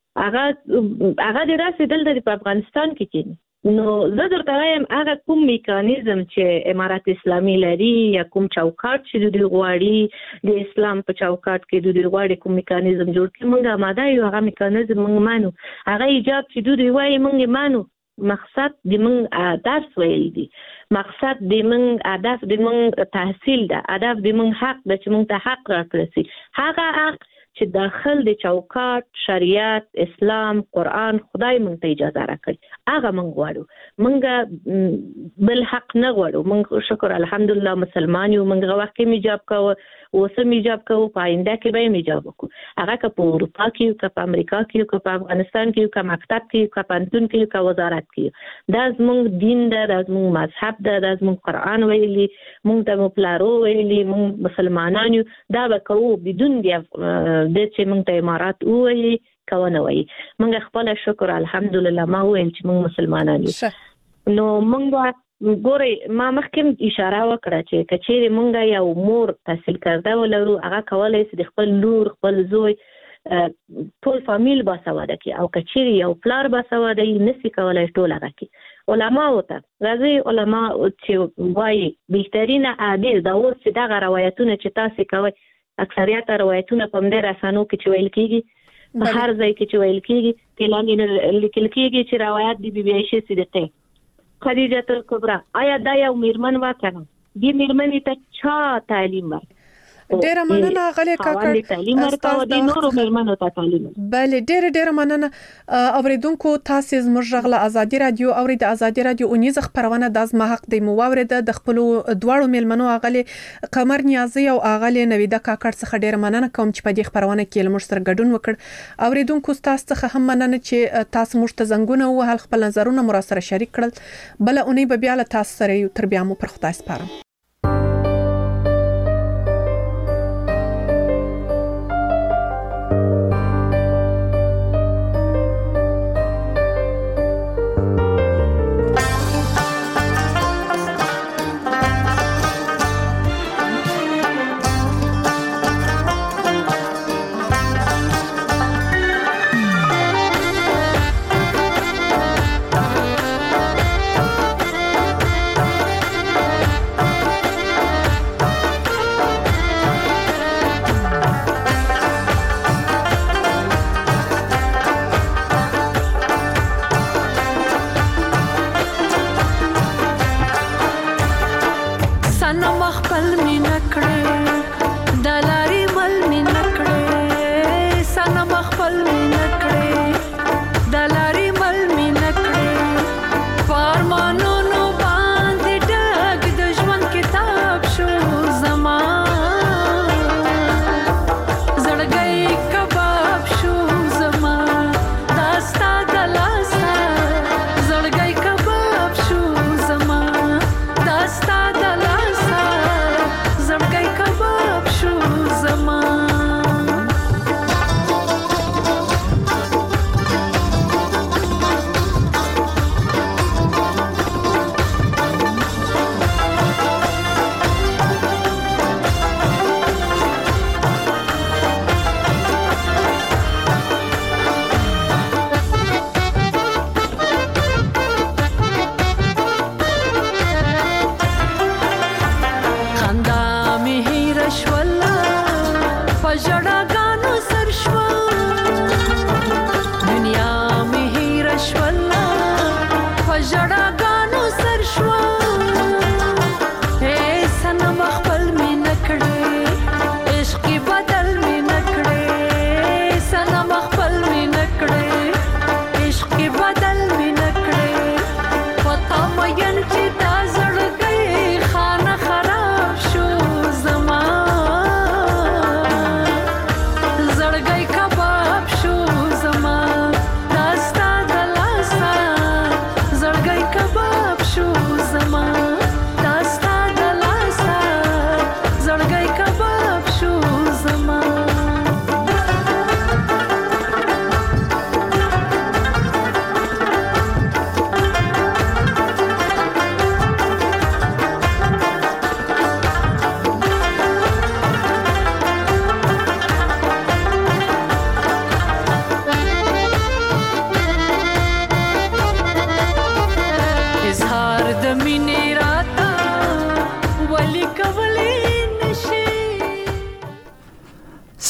هغه هغه د راسي دلته په افغانستان کې کې نو زه درته وایم هغه کوم میکانیزم چې امارات اسلامي لري یا کوم چوکاټ چې دوی غواړي د اسلام په چوکاټ کې دوی غواړي کوم میکانیزم جوړ کړي موږ آماده یو هغه میکانیزم موږ مانو هغه ایجاب چې دوی وایي موږ مانو مقصد د موږ درس ویل دي مقصد د موږ هدف د موږ تحصیل ده هدف د موږ حق ده چې موږ ته حق راکړي هغه حق چې داخل د چوکاټ شریعت اسلام قران خدای مونږ ته اجازه راکړي هغه مونږ غواړو مونږ بل حق نه غواړو مونږ شکر الحمدلله مسلمان یو مونږ واقعي میجاب کوو اوس میجاب کوو پاینده کې به میجاب وکړو هغه که په اروپا کې که په امریکا کې که په افغانستان کې که مکتب کې که پانتون کې که وزارت کې دا زموږ دین ده دا زموږ مذهب ده دا زموږ قران ویلي مونږ ته مپلارو ویلي مونږ مسلمانان یو دا به کوو بدون دی د چې موږ ته امارات وایي کونه وایي موږ خپل شکر الحمدلله ما ویل چې موږ مسلمانان یو نو موږ ګوري ما مخکې اشاره وکړه چې کچېره موږ یو مور تحصیل کړه ولرو هغه کولای شي د خپل لور خپل زوی ټول فامیل باسواده کی او کچېره یو پلار باسواده یې نسی کولای ټول هغه کی علما وته غازی علما چې وایي بهترینه عادل دا اوس چې دا روایتونه چې تاسو کوي اکثریت روایتونه په مده رسانو کې چې ویل کیږي په هر ځای کې چې ویل کیږي کلان لیکل کیږي چې روایت دی بی بی عائشہ صدیقه خدیجه الکبرى آیا دا یو میرمن واکنه دې میرمنې ته چا تعلیم ورکړ ډیره مننه غلې کاکړ تعلیم ورکاو د نورو میرمنو ته تعلیم بله ډیره ډیره مننه اوریدونکو تاسو زموږ غږ ازادي رادیو او د ازادي رادیو اونیز خبرونه د ازما حق د موارد د خپل دواړو میلمنو غلې قمر نیازي او غلې نویده کاکړ څخه ډیره مننه کوم چې په دې خبرونه کې لمر سره ګډون وکړ اوریدونکو تاسو څخه هم مننه چې تاسو موږ ته زنګونه او هل خپل نظرونه مر سره شریک کړل بل اونۍ به بیا له تاسو سره یو تر بیا مو پر خدای سپارم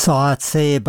ساعت سه